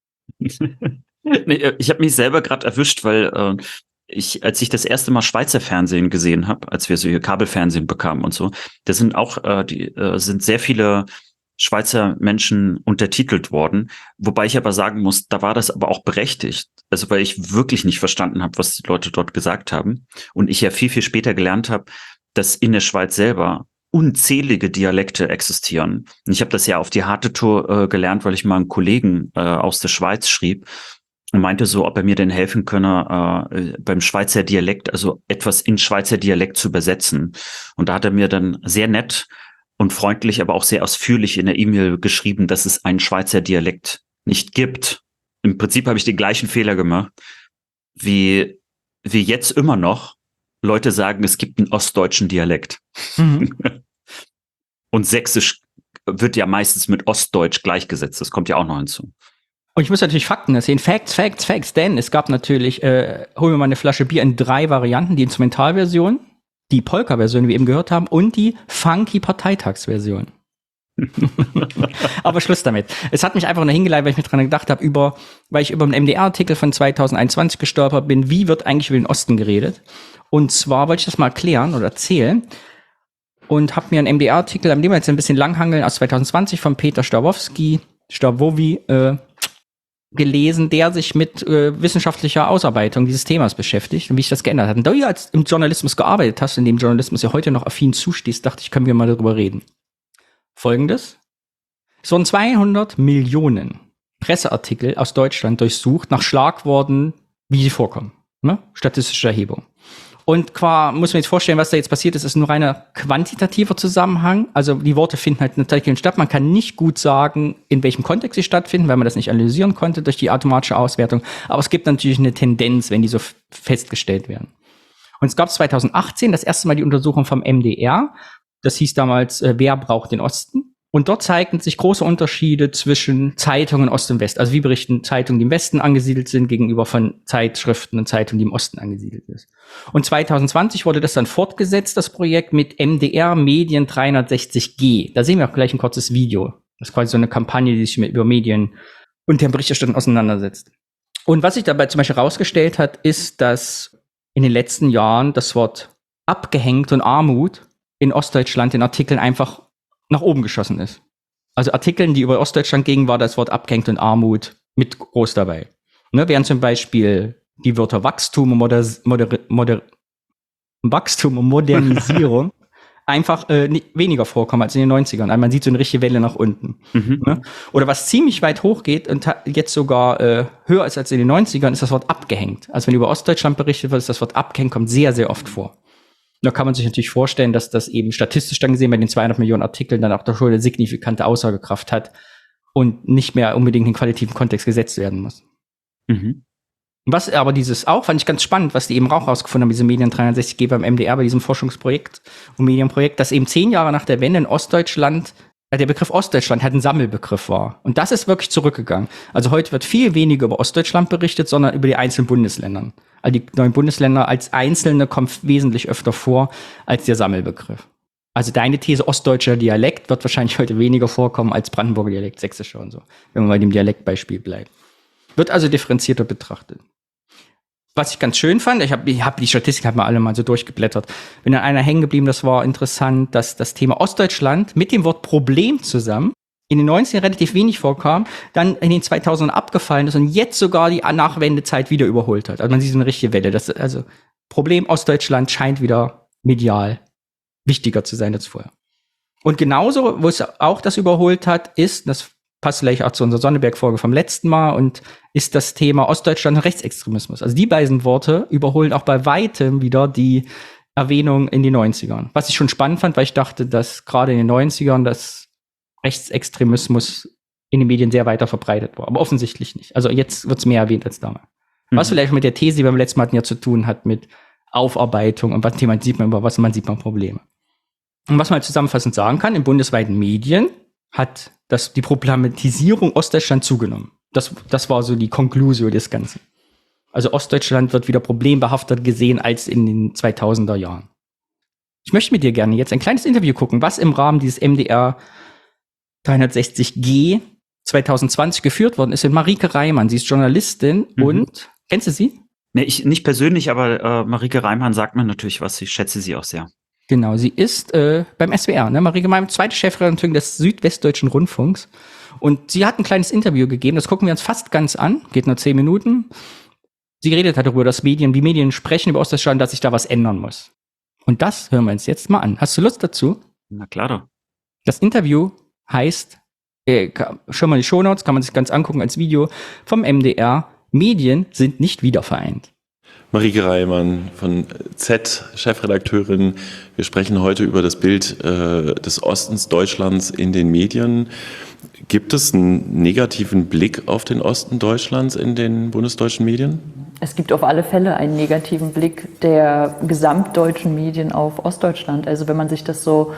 Nee, ich habe mich selber gerade erwischt, weil äh, ich, als ich das erste Mal Schweizer Fernsehen gesehen habe, als wir so hier Kabelfernsehen bekamen und so, da sind auch äh, die äh, sind sehr viele Schweizer Menschen untertitelt worden, wobei ich aber sagen muss, da war das aber auch berechtigt. Also weil ich wirklich nicht verstanden habe, was die Leute dort gesagt haben und ich ja viel, viel später gelernt habe, dass in der Schweiz selber unzählige Dialekte existieren. Und ich habe das ja auf die harte Tour äh, gelernt, weil ich mal einen Kollegen äh, aus der Schweiz schrieb und meinte so, ob er mir denn helfen könne, äh, beim Schweizer Dialekt, also etwas in Schweizer Dialekt zu übersetzen. Und da hat er mir dann sehr nett und freundlich, aber auch sehr ausführlich in der E-Mail geschrieben, dass es einen Schweizer Dialekt nicht gibt. Im Prinzip habe ich den gleichen Fehler gemacht, wie, wie jetzt immer noch Leute sagen, es gibt einen ostdeutschen Dialekt. Mhm. Und Sächsisch wird ja meistens mit Ostdeutsch gleichgesetzt. Das kommt ja auch noch hinzu. Und ich muss natürlich Fakten erzählen. Facts, Facts, Facts. Denn es gab natürlich, äh, holen wir mal eine Flasche Bier in drei Varianten. Die Instrumentalversion, die Polka-Version, wie wir eben gehört haben, und die funky Parteitagsversion. Aber Schluss damit. Es hat mich einfach nur hingeleitet, weil ich mir dran gedacht habe, über, weil ich über einen M D R-Artikel von zweitausendeinundzwanzig gestolpert bin, wie wird eigentlich über den Osten geredet. Und zwar wollte ich das mal erklären oder erzählen. Und habe mir einen M D R-Artikel, am dem wir jetzt ein bisschen langhangeln, aus zweitausendzwanzig von Peter Stawowski, Stawowi, äh, gelesen, der sich mit äh, wissenschaftlicher Ausarbeitung dieses Themas beschäftigt und wie sich das geändert hat. Und da du ja als im Journalismus gearbeitet hast, in dem Journalismus ja heute noch affin zustehst, dachte ich, können wir mal darüber reden. Folgendes. Es wurden zweihundert Millionen Presseartikel aus Deutschland durchsucht nach Schlagworten, wie sie vorkommen. Ne? Statistische Erhebung. Und qua muss man jetzt vorstellen, was da jetzt passiert ist, ist nur reiner quantitativer Zusammenhang. Also die Worte finden halt in Artikeln statt. Man kann nicht gut sagen, in welchem Kontext sie stattfinden, weil man das nicht analysieren konnte durch die automatische Auswertung. Aber es gibt natürlich eine Tendenz, wenn die so f- festgestellt werden. Und es gab zweitausendachtzehn das erste Mal die Untersuchung vom M D R. Das hieß damals, äh, wer braucht den Osten? Und dort zeigten sich große Unterschiede zwischen Zeitungen Ost und West. Also wie berichten Zeitungen, die im Westen angesiedelt sind, gegenüber von Zeitschriften und Zeitungen, die im Osten angesiedelt ist. Und zweitausendzwanzig wurde das dann fortgesetzt, das Projekt, mit M D R Medien dreihundertsechzig G. Da sehen wir auch gleich ein kurzes Video. Das ist quasi so eine Kampagne, die sich mit über Medien und deren Berichterstattung auseinandersetzt. Und was sich dabei zum Beispiel herausgestellt hat, ist, dass in den letzten Jahren das Wort abgehängt und Armut in Ostdeutschland in Artikeln einfach nach oben geschossen ist. Also Artikeln, die über Ostdeutschland gingen, war das Wort abgehängt und Armut mit groß dabei. Ne, während zum Beispiel die Wörter Wachstum und, Moder- Moder- Moder- Wachstum und Modernisierung einfach äh, nicht, weniger vorkommen als in den neunzigern. Also man sieht so eine richtige Welle nach unten. Mhm. Ne? Oder was ziemlich weit hochgeht und ta- jetzt sogar äh, höher ist als in den neunzigern, ist das Wort abgehängt. Also wenn über Ostdeutschland berichtet wird, ist das Wort abgehängt, kommt sehr, sehr oft vor. Da kann man sich natürlich vorstellen, dass das eben statistisch dann gesehen bei den zweihundert Millionen Artikeln dann auch doch schon eine signifikante Aussagekraft hat und nicht mehr unbedingt in den qualitativen Kontext gesetzt werden muss. Mhm. Was aber dieses auch, fand ich ganz spannend, was die eben auch rausgefunden haben, diese Medien dreihundertsechzig G beim M D R, bei diesem Forschungsprojekt und Medienprojekt, dass eben zehn Jahre nach der Wende in Ostdeutschland, äh, der Begriff Ostdeutschland halt ein Sammelbegriff war. Und das ist wirklich zurückgegangen. Also heute wird viel weniger über Ostdeutschland berichtet, sondern über die einzelnen Bundesländern. Also die neuen Bundesländer als Einzelne kommen wesentlich öfter vor als der Sammelbegriff. Also deine These, ostdeutscher Dialekt, wird wahrscheinlich heute weniger vorkommen als Brandenburger Dialekt, sächsischer und so, wenn man bei dem Dialektbeispiel bleibt. Wird also differenzierter betrachtet. Was ich ganz schön fand, ich habe ich hab die Statistik halt mal alle mal so durchgeblättert. Bin an einer hängen geblieben, das war interessant, dass das Thema Ostdeutschland mit dem Wort Problem zusammen in den neunzigern relativ wenig vorkam, dann in den zweitausendern abgefallen ist und jetzt sogar die Nachwendezeit wieder überholt hat. Also man sieht so eine richtige Welle. Das, also Problem Ostdeutschland scheint wieder medial wichtiger zu sein als vorher. Und genauso, wo es auch das überholt hat, ist, das passt vielleicht auch zu unserer Sonneberg-Folge vom letzten Mal, und ist das Thema Ostdeutschland und Rechtsextremismus. Also die beiden Worte überholen auch bei weitem wieder die Erwähnung in den neunzigern. Was ich schon spannend fand, weil ich dachte, dass gerade in den neunzigern das Rechtsextremismus in den Medien sehr weiter verbreitet war. Aber offensichtlich nicht. Also jetzt wird es mehr erwähnt als damals. Mhm. Was vielleicht mit der These, die wir beim letzten Mal hatten, ja zu tun hat, mit Aufarbeitung und was Thema sieht man über was, man sieht man Probleme. Und was man halt zusammenfassend sagen kann, in bundesweiten Medien hat das, die Problematisierung Ostdeutschland zugenommen. Das, das war so die Conclusio des Ganzen. Also Ostdeutschland wird wieder problembehaftet gesehen als in den zweitausender Jahren. Ich möchte mit dir gerne jetzt ein kleines Interview gucken, was im Rahmen dieses M D R dreihundertsechzig G zweitausendzwanzig geführt worden ist mit Marike Reimann. Sie ist Journalistin mhm. und, kennst du sie? Nee, ich nicht persönlich, aber äh, Marike Reimann sagt mir natürlich was. Ich schätze sie auch sehr. Genau, sie ist äh, beim S W R, ne? Marike Reimann, zweite Chefredakteurin des Südwestdeutschen Rundfunks. Und sie hat ein kleines Interview gegeben, das gucken wir uns fast ganz an, geht nur zehn Minuten. Sie geredet hat darüber, dass Medien, wie Medien sprechen über Ostdeutschland, dass sich da was ändern muss. Und das hören wir uns jetzt mal an. Hast du Lust dazu? Na klar doch. Das Interview heißt, äh, schon mal die Shownotes, kann man sich ganz angucken als Video, vom M D R. Medien sind nicht wiedervereint. Marike Reimann von Z, Chefredakteurin. Wir sprechen heute über das Bild äh, des Ostens Deutschlands in den Medien. Gibt es einen negativen Blick auf den Osten Deutschlands in den bundesdeutschen Medien? es gibt auf alle Fälle einen negativen Blick der gesamtdeutschen Medien auf Ostdeutschland. Also wenn man sich das so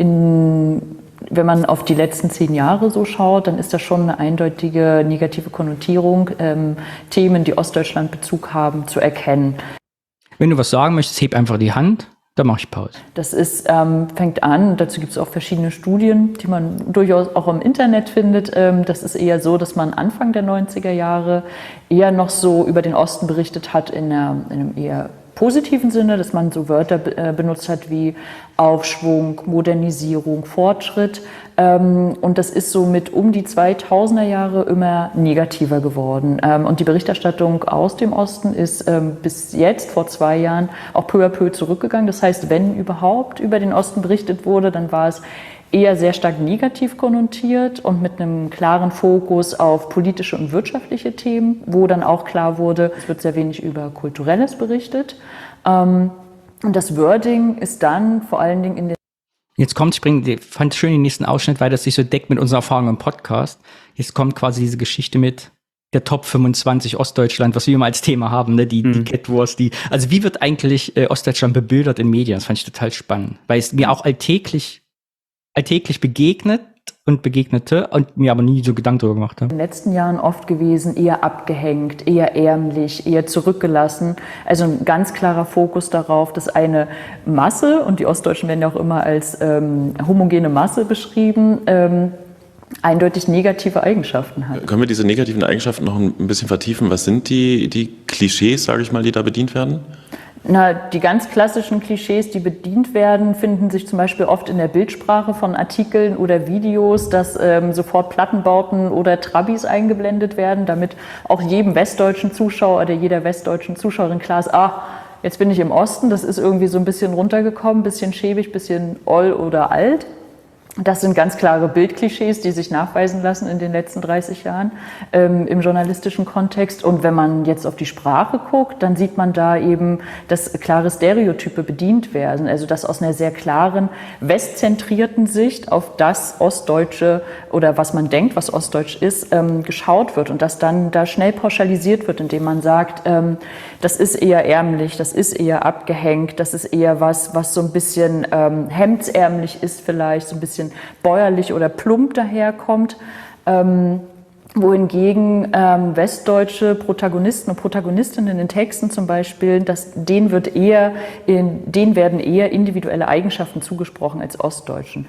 in, wenn man auf die letzten zehn Jahre so schaut, dann ist das schon eine eindeutige negative Konnotierung, ähm, Themen, die Ostdeutschland Bezug haben, zu erkennen. Wenn du was sagen möchtest, heb einfach die Hand. Da mache ich Pause. Das ist, ähm, fängt an, dazu gibt es auch verschiedene Studien, die man durchaus auch im Internet findet. Ähm, das ist eher so, dass man Anfang der neunziger Jahre eher noch so über den Osten berichtet hat in, einer, in einem eher positiven Sinne, dass man so Wörter be- äh, benutzt hat wie Aufschwung, Modernisierung, Fortschritt. Ähm, und das ist so mit um die zweitausender Jahre immer negativer geworden. Ähm, und die Berichterstattung aus dem Osten ist ähm, bis jetzt, vor zwei Jahren, auch peu à peu zurückgegangen. Das heißt, wenn überhaupt über den Osten berichtet wurde, dann war es eher sehr stark negativ konnotiert und mit einem klaren Fokus auf politische und wirtschaftliche Themen, wo dann auch klar wurde, es wird sehr wenig über Kulturelles berichtet. Ähm, und das Wording ist dann vor allen Dingen in den Jetzt kommt, ich bringe, ich fand es schön den nächsten Ausschnitt, weil das sich so deckt mit unserer Erfahrung im Podcast. Jetzt kommt quasi diese Geschichte mit der Top fünfundzwanzig Ostdeutschland, was wir immer als Thema haben, ne, die, mhm. die Catwars, die, also wie wird eigentlich äh, Ostdeutschland bebildert in Medien? Das fand ich total spannend, weil es mir auch alltäglich alltäglich begegnet und begegnete und mir aber nie so Gedanken darüber gemacht habe. In den letzten Jahren oft gewesen, eher abgehängt, eher ärmlich, eher zurückgelassen. Also ein ganz klarer Fokus darauf, dass eine Masse, und die Ostdeutschen werden ja auch immer als ähm, homogene Masse beschrieben, ähm, eindeutig negative Eigenschaften hat. Können wir diese negativen Eigenschaften noch ein bisschen vertiefen? Was sind die, die Klischees, sage ich mal, die da bedient werden? Na, die ganz klassischen Klischees, die bedient werden, finden sich zum Beispiel oft in der Bildsprache von Artikeln oder Videos, dass ähm, sofort Plattenbauten oder Trabis eingeblendet werden, damit auch jedem westdeutschen Zuschauer oder jeder westdeutschen Zuschauerin klar ist, ah, jetzt bin ich im Osten, das ist irgendwie so ein bisschen runtergekommen, bisschen schäbig, bisschen oll oder alt. Das sind ganz klare Bildklischees, die sich nachweisen lassen in den letzten dreißig Jahren ähm, im journalistischen Kontext. Und wenn man jetzt auf die Sprache guckt, dann sieht man da eben, dass klare Stereotype bedient werden. Also dass aus einer sehr klaren, westzentrierten Sicht auf das Ostdeutsche oder was man denkt, was Ostdeutsch ist, ähm, geschaut wird. Und dass dann da schnell pauschalisiert wird, indem man sagt, ähm, das ist eher ärmlich, das ist eher abgehängt, das ist eher was, was so ein bisschen ähm, hemdsärmlich ist vielleicht, so ein bisschen bäuerlich oder plump daherkommt, ähm, wohingegen ähm, westdeutsche Protagonisten und Protagonistinnen in Texten zum Beispiel, dass denen wird eher, in, denen werden eher individuelle Eigenschaften zugesprochen als Ostdeutschen.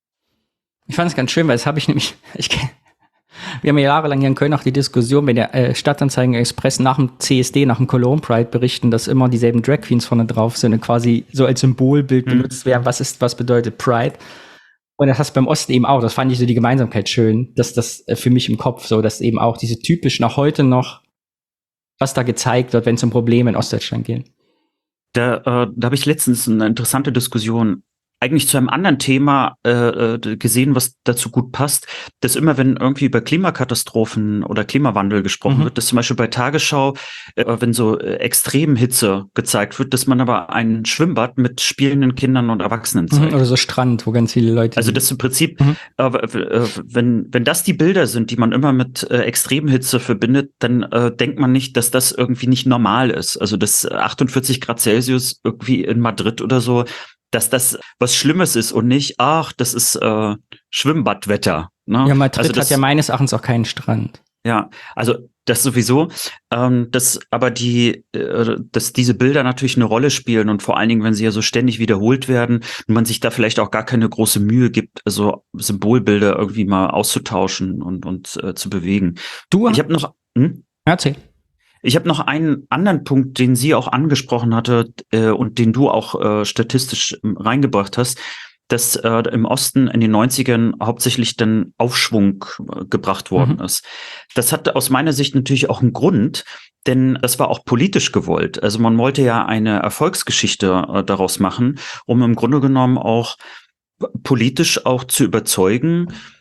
Ich fand es ganz schön, weil das habe ich nämlich, ich kenne, wir haben ja jahrelang hier in Köln auch die Diskussion, wenn der äh, Stadtanzeigen Express nach dem C S D, nach dem Cologne Pride berichten, dass immer dieselben Drag Queens vorne drauf sind und quasi so als Symbolbild mhm. benutzt werden, was ist, was bedeutet Pride. Und das hast du beim Osten eben auch. Das fand ich so die Gemeinsamkeit schön, dass das äh, für mich im Kopf so, dass eben auch diese typisch nach heute noch, was da gezeigt wird, wenn es um Probleme in Ostdeutschland geht. Da, äh, da habe ich letztens eine interessante Diskussion eigentlich zu einem anderen Thema äh, gesehen, was dazu gut passt, dass immer, wenn irgendwie über Klimakatastrophen oder Klimawandel gesprochen mhm. wird, dass zum Beispiel bei Tagesschau, äh, wenn so äh, Extremhitze gezeigt wird, dass man aber ein Schwimmbad mit spielenden Kindern und Erwachsenen zeigt. Mhm, oder so Strand, wo ganz viele Leute Also das ist im Prinzip, mhm. äh, wenn wenn das die Bilder sind, die man immer mit äh, Extremhitze verbindet, dann äh, denkt man nicht, dass das irgendwie nicht normal ist. Also dass achtundvierzig Grad Celsius irgendwie in Madrid oder so, dass das was Schlimmes ist und nicht, ach, das ist äh, Schwimmbadwetter. Ne? Ja, Madrid also das, hat ja meines Erachtens auch keinen Strand. Ja, also das sowieso, ähm, dass aber die, äh, dass diese Bilder natürlich eine Rolle spielen und vor allen Dingen, wenn sie ja so ständig wiederholt werden und man sich da vielleicht auch gar keine große Mühe gibt, also Symbolbilder irgendwie mal auszutauschen und und äh, zu bewegen. Du, ich habe noch, hm? Erzähl. Ich habe noch einen anderen Punkt, den sie auch angesprochen hatte äh, und den du auch äh, statistisch äh, reingebracht hast, dass äh, im Osten in den neunzigern hauptsächlich dann Aufschwung äh, gebracht worden mhm. ist. Das hatte aus meiner Sicht natürlich auch einen Grund, denn das war auch politisch gewollt. Also man wollte ja eine Erfolgsgeschichte äh, daraus machen, um im Grunde genommen auch politisch auch zu überzeugen,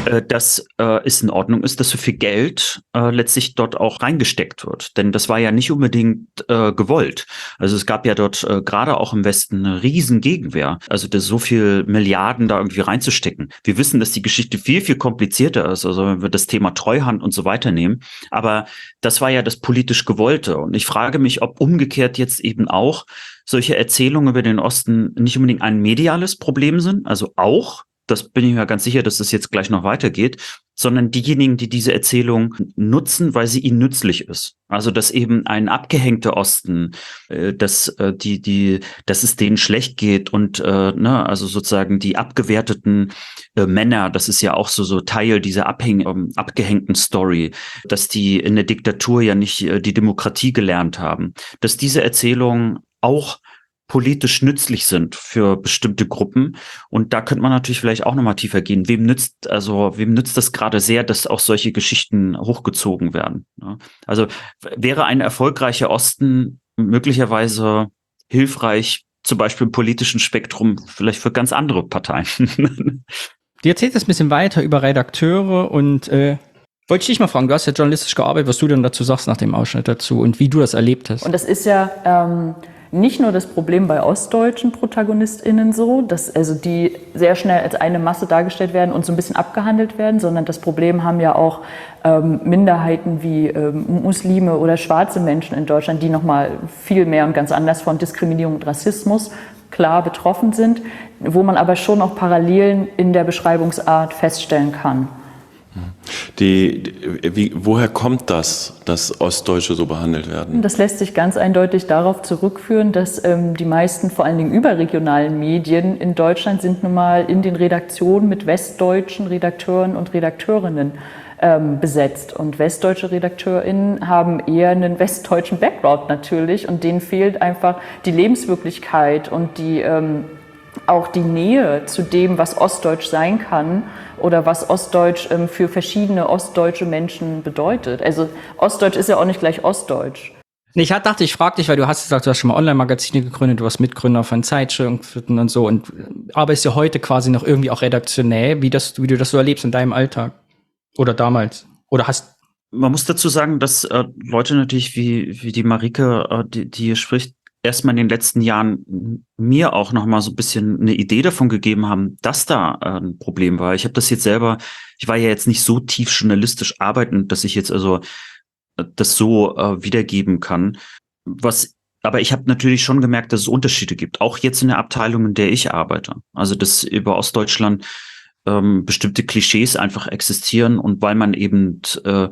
äh, dass äh, es in Ordnung ist, dass so viel Geld äh, letztlich dort auch reingesteckt wird. Denn das war ja nicht unbedingt äh, gewollt. Also es gab ja dort äh, gerade auch im Westen eine riesen Gegenwehr. Also das so viel Milliarden da irgendwie reinzustecken. Wir wissen, dass die Geschichte viel, viel komplizierter ist. Also wenn wir das Thema Treuhand und so weiter nehmen. Aber das war ja das politisch Gewollte. Und ich frage mich, ob umgekehrt jetzt eben auch solche Erzählungen über den Osten nicht unbedingt ein mediales Problem sind, also auch, das bin ich mir ganz sicher, dass das jetzt gleich noch weitergeht, sondern diejenigen, die diese Erzählung nutzen, weil sie ihnen nützlich ist. Also dass eben ein abgehängter Osten, äh, dass äh, die die, dass es denen schlecht geht und äh, ne, also sozusagen die abgewerteten äh, Männer, das ist ja auch so so Teil dieser abhäng ähm, abgehängten Story, dass die in der Diktatur ja nicht äh, die Demokratie gelernt haben, dass diese Erzählungen auch politisch nützlich sind für bestimmte Gruppen. Und da könnte man natürlich vielleicht auch nochmal tiefer gehen. Wem nützt, also, wem nützt das gerade sehr, dass auch solche Geschichten hochgezogen werden? Also, wäre ein erfolgreicher Osten möglicherweise hilfreich, zum Beispiel im politischen Spektrum, vielleicht für ganz andere Parteien? Du erzählst jetzt ein bisschen weiter über Redakteure und, äh, wollte ich dich mal fragen, du hast ja journalistisch gearbeitet, was du denn dazu sagst nach dem Ausschnitt dazu und wie du das erlebt hast. Und das ist ja, ähm, nicht nur das Problem bei ostdeutschen ProtagonistInnen so, dass also die sehr schnell als eine Masse dargestellt werden und so ein bisschen abgehandelt werden, sondern das Problem haben ja auch ähm, Minderheiten wie ähm, Muslime oder schwarze Menschen in Deutschland, die nochmal viel mehr und ganz anders von Diskriminierung und Rassismus klar betroffen sind, wo man aber schon auch Parallelen in der Beschreibungsart feststellen kann. Die, wie, woher kommt das, dass Ostdeutsche so behandelt werden? Das lässt sich ganz eindeutig darauf zurückführen, dass ähm, die meisten, vor allen Dingen überregionalen Medien in Deutschland sind nun mal in den Redaktionen mit westdeutschen Redakteuren und Redakteurinnen ähm, besetzt. Und westdeutsche RedakteurInnen haben eher einen westdeutschen Background natürlich und denen fehlt einfach die Lebenswirklichkeit und die ähm, auch die Nähe zu dem, was Ostdeutsch sein kann oder was Ostdeutsch ähm, für verschiedene ostdeutsche Menschen bedeutet. Also Ostdeutsch ist ja auch nicht gleich Ostdeutsch. Nee, ich dachte, ich frage dich, weil du hast gesagt, du hast schon mal Online-Magazine gegründet, du warst Mitgründer von Zeitschriften und so und arbeitest ja heute quasi noch irgendwie auch redaktionell, wie, das, wie du das so erlebst in deinem Alltag oder damals oder hast. Man muss dazu sagen, dass äh, Leute natürlich wie wie die Marike, äh, die, die hier spricht, erstmal in den letzten Jahren mir auch noch mal so ein bisschen eine Idee davon gegeben haben, dass da äh, ein Problem war. Ich habe das jetzt selber, ich war ja jetzt nicht so tief journalistisch arbeitend, dass ich jetzt also äh, das so äh, wiedergeben kann. Was, aber ich habe natürlich schon gemerkt, dass es Unterschiede gibt, auch jetzt in der Abteilung, in der ich arbeite. Also dass über Ostdeutschland ähm, bestimmte Klischees einfach existieren und weil man eben äh,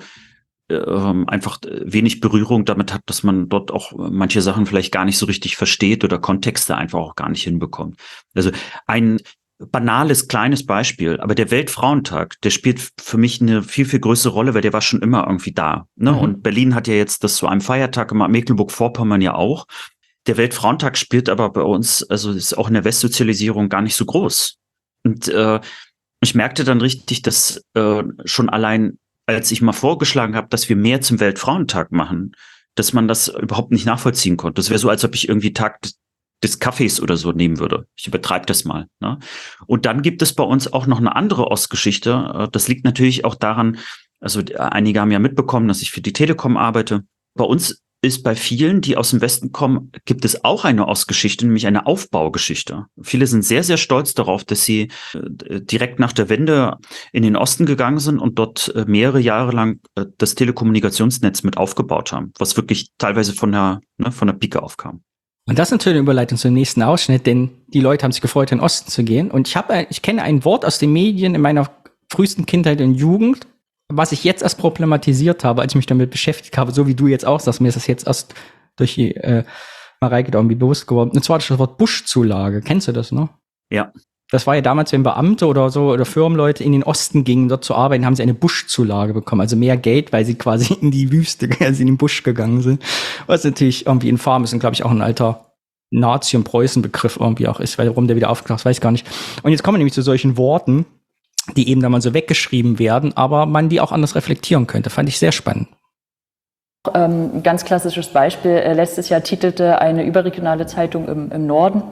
einfach wenig Berührung damit hat, dass man dort auch manche Sachen vielleicht gar nicht so richtig versteht oder Kontexte einfach auch gar nicht hinbekommt. Also ein banales, kleines Beispiel, aber der Weltfrauentag, der spielt für mich eine viel, viel größere Rolle, weil der war schon immer irgendwie da. Ne? Mhm. Und Berlin hat ja jetzt das zu einem Feiertag gemacht, Mecklenburg-Vorpommern ja auch. Der Weltfrauentag spielt aber bei uns, also ist auch in der Westsozialisierung gar nicht so groß. Und äh, ich merkte dann richtig, dass äh, schon allein als ich mal vorgeschlagen habe, dass wir mehr zum Weltfrauentag machen, dass man das überhaupt nicht nachvollziehen konnte. Das wäre so, als ob ich irgendwie Tag des, des Kaffees oder so nehmen würde. Ich übertreibe das mal. Ne? Und dann gibt es bei uns auch noch eine andere Ostgeschichte. Das liegt natürlich auch daran, also einige haben ja mitbekommen, dass ich für die Telekom arbeite. Bei uns ist bei vielen, die aus dem Westen kommen, gibt es auch eine Ostgeschichte, nämlich eine Aufbaugeschichte. Viele sind sehr, sehr stolz darauf, dass sie äh, direkt nach der Wende in den Osten gegangen sind und dort äh, mehrere Jahre lang äh, das Telekommunikationsnetz mit aufgebaut haben, was wirklich teilweise von der, ne, von der Pike aufkam. Und das ist natürlich eine Überleitung zum nächsten Ausschnitt, denn die Leute haben sich gefreut, in den Osten zu gehen. Und ich habe, ich kenne ein Wort aus den Medien in meiner frühesten Kindheit und Jugend, was ich jetzt erst problematisiert habe, als ich mich damit beschäftigt habe, so wie du jetzt auch sagst, mir ist das jetzt erst durch die äh, Mareike da irgendwie bewusst geworden. Und zwar das Wort Buschzulage. Kennst du das noch? Ja. Das war ja damals, wenn Beamte oder so oder Firmenleute in den Osten gingen, dort zu arbeiten, haben sie eine Buschzulage bekommen. Also mehr Geld, weil sie quasi in die Wüste, also in den Busch gegangen sind. Was natürlich irgendwie infam ist und, glaube ich, auch ein alter Nazi- und Preußen-Begriff irgendwie auch ist, weil warum der wieder aufgetaucht ist, weiß ich gar nicht. Und jetzt kommen wir nämlich zu solchen Worten, die eben da mal so weggeschrieben werden, aber man die auch anders reflektieren könnte. Fand ich sehr spannend. Ähm, ganz klassisches Beispiel. Letztes Jahr titelte eine überregionale Zeitung im, im Norden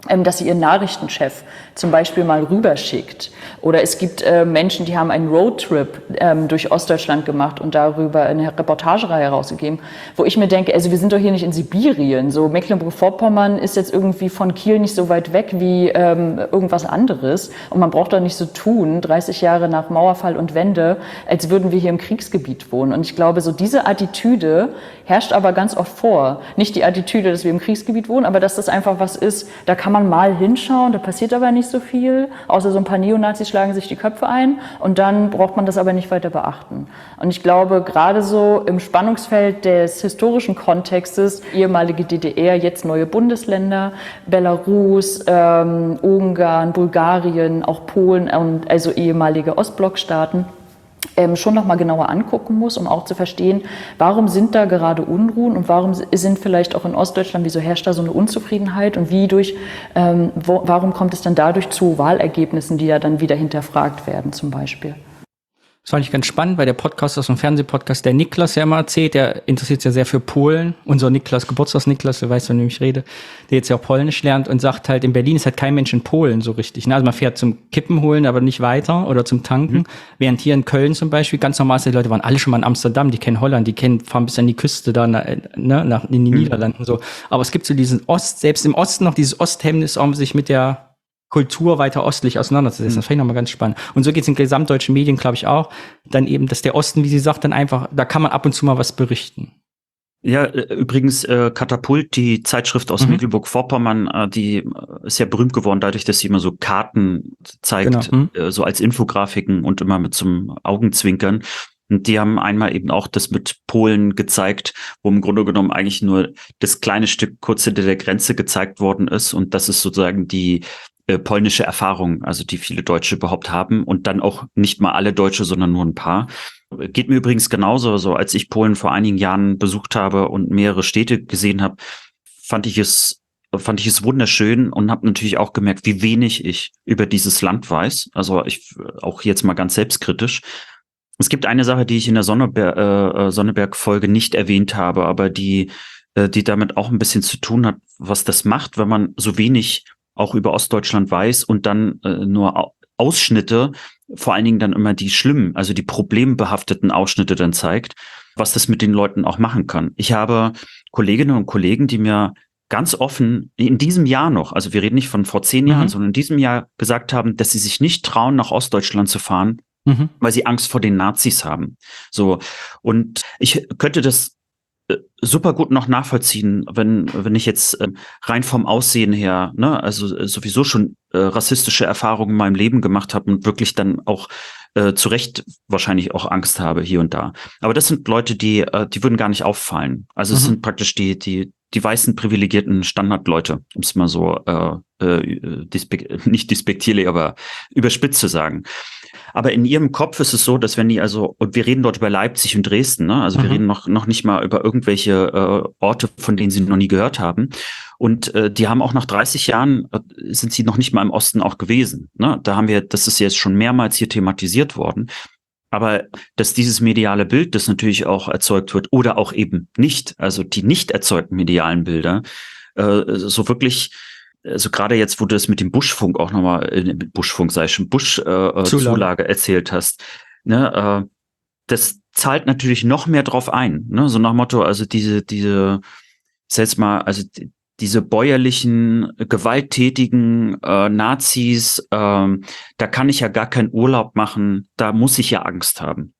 ähm, dass sie ihren Nachrichtenchef zum Beispiel mal rüberschickt. Oder es gibt äh, Menschen, die haben einen Roadtrip ähm, durch Ostdeutschland gemacht und darüber eine Reportagereihe rausgegeben, wo ich mir denke, also wir sind doch hier nicht in Sibirien. So Mecklenburg-Vorpommern ist jetzt irgendwie von Kiel nicht so weit weg wie ähm, irgendwas anderes. Und man braucht doch nicht so tun, dreißig Jahre nach Mauerfall und Wende, als würden wir hier im Kriegsgebiet wohnen. Und ich glaube, so diese Attitüde herrscht aber ganz oft vor. Nicht die Attitüde, dass wir im Kriegsgebiet wohnen, aber dass das einfach was ist, da kann man mal hinschauen, da passiert aber nicht so viel, außer so ein paar Neonazis schlagen sich die Köpfe ein und dann braucht man das aber nicht weiter beachten. Und ich glaube, gerade so im Spannungsfeld des historischen Kontextes, ehemalige D D R, jetzt neue Bundesländer, Belarus, ähm, Ungarn, Bulgarien, auch Polen, und also ehemalige Ostblockstaaten, Ähm, schon noch mal genauer angucken muss, um auch zu verstehen, warum sind da gerade Unruhen und warum sind vielleicht auch in Ostdeutschland, wieso herrscht da so eine Unzufriedenheit und wie durch, ähm, wo, warum kommt es dann dadurch zu Wahlergebnissen, die ja dann wieder hinterfragt werden zum Beispiel. Das fand ich ganz spannend, weil der Podcast aus dem Fernsehpodcast, der Niklas ja immer erzählt, der interessiert sich ja sehr für Polen. Unser Niklas, Geburtstags-Niklas, der weiß, von dem ich rede, der jetzt ja auch Polnisch lernt und sagt halt, in Berlin ist halt kein Mensch in Polen so richtig. Ne? Also man fährt zum Kippen holen, aber nicht weiter oder zum Tanken. Mhm. Während hier in Köln zum Beispiel, ganz normal ist, die Leute waren alle schon mal in Amsterdam, die kennen Holland, die kennen, fahren bis an die Küste da, ne, nach, in die mhm. Niederlanden so. Aber es gibt so diesen Ost, selbst im Osten noch dieses Osthemmnis, um sich mit der Kultur weiter ostlich auseinanderzusetzen. Das fand ich nochmal ganz spannend. Und so geht es in gesamtdeutschen Medien, glaube ich, auch. Dann eben, dass der Osten, wie sie sagt, dann einfach, da kann man ab und zu mal was berichten. Ja, übrigens, äh, Katapult, die Zeitschrift aus mhm. Mecklenburg-Vorpommern, äh, die ist ja berühmt geworden dadurch, dass sie immer so Karten zeigt, genau. mhm. äh, so als Infografiken und immer mit so einem Augenzwinkern. Und die haben einmal eben auch das mit Polen gezeigt, wo im Grunde genommen eigentlich nur das kleine Stück kurz hinter der Grenze gezeigt worden ist. Und das ist sozusagen die äh, polnische Erfahrung, also die viele Deutsche überhaupt haben. Und dann auch nicht mal alle Deutsche, sondern nur ein paar. Geht mir übrigens genauso. So, als ich Polen vor einigen Jahren besucht habe und mehrere Städte gesehen habe, fand ich es fand ich es wunderschön und habe natürlich auch gemerkt, wie wenig ich über dieses Land weiß. Also ich auch jetzt mal ganz selbstkritisch. Es gibt eine Sache, die ich in der Sonneberg, äh, Sonneberg-Folge nicht erwähnt habe, aber die, äh, die damit auch ein bisschen zu tun hat, was das macht, wenn man so wenig auch über Ostdeutschland weiß und dann äh, nur Ausschnitte, vor allen Dingen dann immer die schlimmen, also die problembehafteten Ausschnitte dann zeigt, was das mit den Leuten auch machen kann. Ich habe Kolleginnen und Kollegen, die mir ganz offen in diesem Jahr noch, also wir reden nicht von vor zehn Jahren, mhm. sondern in diesem Jahr gesagt haben, dass sie sich nicht trauen, nach Ostdeutschland zu fahren, mhm. weil sie Angst vor den Nazis haben. So. Und ich könnte das super gut noch nachvollziehen, wenn wenn ich jetzt äh, rein vom Aussehen her, ne, also äh, sowieso schon äh, rassistische Erfahrungen in meinem Leben gemacht habe und wirklich dann auch äh, zu Recht wahrscheinlich auch Angst habe hier und da. Aber das sind Leute, die äh, die würden gar nicht auffallen. Also es mhm. sind praktisch die die die weißen privilegierten Standardleute, um es mal so äh, äh, dispe- nicht despektierlich, aber überspitzt zu sagen. Aber in ihrem Kopf ist es so, dass wenn die also, und wir reden dort über Leipzig und Dresden, ne? Also mhm. wir reden noch noch nicht mal über irgendwelche äh, Orte, von denen sie noch nie gehört haben. Und äh, die haben auch nach dreißig Jahren, äh, sind sie noch nicht mal im Osten auch gewesen. Ne? Da haben wir, das ist jetzt schon mehrmals hier thematisiert worden. Aber dass dieses mediale Bild, das natürlich auch erzeugt wird, oder auch eben nicht, also die nicht erzeugten medialen Bilder, äh, so wirklich, also gerade jetzt, wo du das mit dem Buschfunk auch nochmal, äh, Buschfunk sei schon, Busch-Zulage äh, Zulage erzählt hast, ne, äh, das zahlt natürlich noch mehr drauf ein, ne, so nach Motto, also diese, diese, ich sag jetzt mal, also die, diese bäuerlichen, gewalttätigen äh, Nazis, ähm, da kann ich ja gar keinen Urlaub machen, da muss ich ja Angst haben.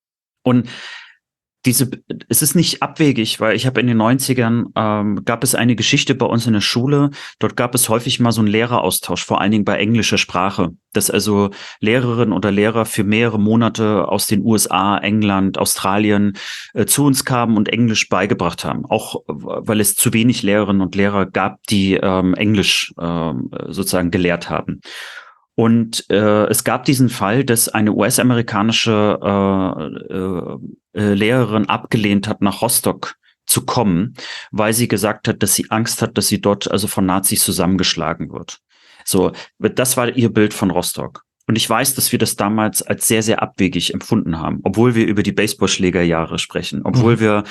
Und diese, es ist nicht abwegig, weil ich habe in den neunzigern, ähm, gab es eine Geschichte bei uns in der Schule, dort gab es häufig mal so einen Lehreraustausch, vor allen Dingen bei englischer Sprache, dass also Lehrerinnen oder Lehrer für mehrere Monate aus den U S A, England, Australien äh, zu uns kamen und Englisch beigebracht haben, auch weil es zu wenig Lehrerinnen und Lehrer gab, die ähm, Englisch ähm, sozusagen gelehrt haben. Und äh, es gab diesen Fall, dass eine U S-amerikanische äh, äh, äh, Lehrerin abgelehnt hat, nach Rostock zu kommen, weil sie gesagt hat, dass sie Angst hat, dass sie dort also von Nazis zusammengeschlagen wird. So, das war ihr Bild von Rostock. Und ich weiß, dass wir das damals als sehr, sehr abwegig empfunden haben, obwohl wir über die Baseballschlägerjahre sprechen, obwohl mhm. wir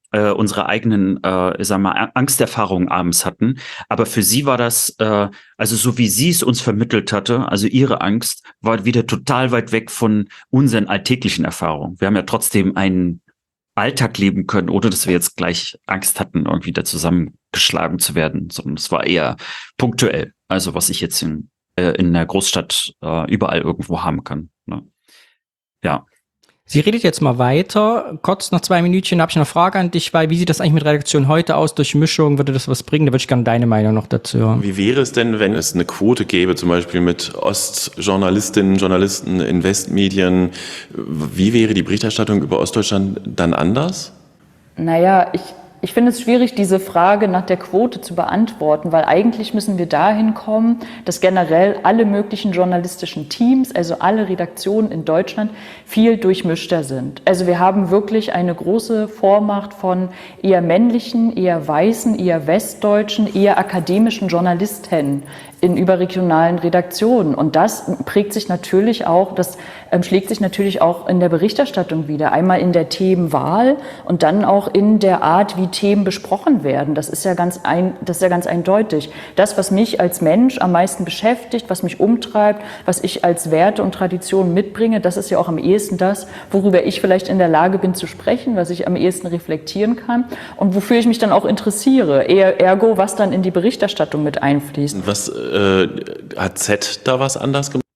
äh, unsere eigenen, äh, sagen wir mal, Angsterfahrungen abends hatten. Aber für sie war das, äh, also so wie sie es uns vermittelt hatte, also ihre Angst, war wieder total weit weg von unseren alltäglichen Erfahrungen. Wir haben ja trotzdem einen Alltag leben können, ohne dass wir jetzt gleich Angst hatten, irgendwie da zusammengeschlagen zu werden, sondern es war eher punktuell. Also was ich jetzt in, äh, in der Großstadt äh, überall irgendwo haben kann. Ne? Ja. Sie redet jetzt mal weiter. Kurz noch zwei Minütchen habe ich noch eine Frage an dich, weil wie sieht das eigentlich mit Redaktion heute aus? Durchmischung, würde das was bringen? Da würde ich gerne deine Meinung noch dazu hören. Wie wäre es denn, wenn es eine Quote gäbe, zum Beispiel mit Ostjournalistinnen, Journalisten in Westmedien? Wie wäre die Berichterstattung über Ostdeutschland dann anders? Naja, ich, ich finde es schwierig, diese Frage nach der Quote zu beantworten, weil eigentlich müssen wir dahin kommen, dass generell alle möglichen journalistischen Teams, also alle Redaktionen in Deutschland, viel durchmischter sind. Also wir haben wirklich eine große Vormacht von eher männlichen, eher weißen, eher westdeutschen, eher akademischen Journalisten in überregionalen Redaktionen. Und das prägt sich natürlich auch, das ähm, schlägt sich natürlich auch in der Berichterstattung wieder. Einmal in der Themenwahl und dann auch in der Art, wie Themen besprochen werden. Das ist ja ganz ein, das ist ja ganz eindeutig. Das, was mich als Mensch am meisten beschäftigt, was mich umtreibt, was ich als Werte und Traditionen mitbringe, das ist ja auch am ehesten das, worüber ich vielleicht in der Lage bin zu sprechen, was ich am ehesten reflektieren kann und wofür ich mich dann auch interessiere. Eher, ergo, was dann in die Berichterstattung mit einfließt. Was äh, hat Z da was anders gemacht?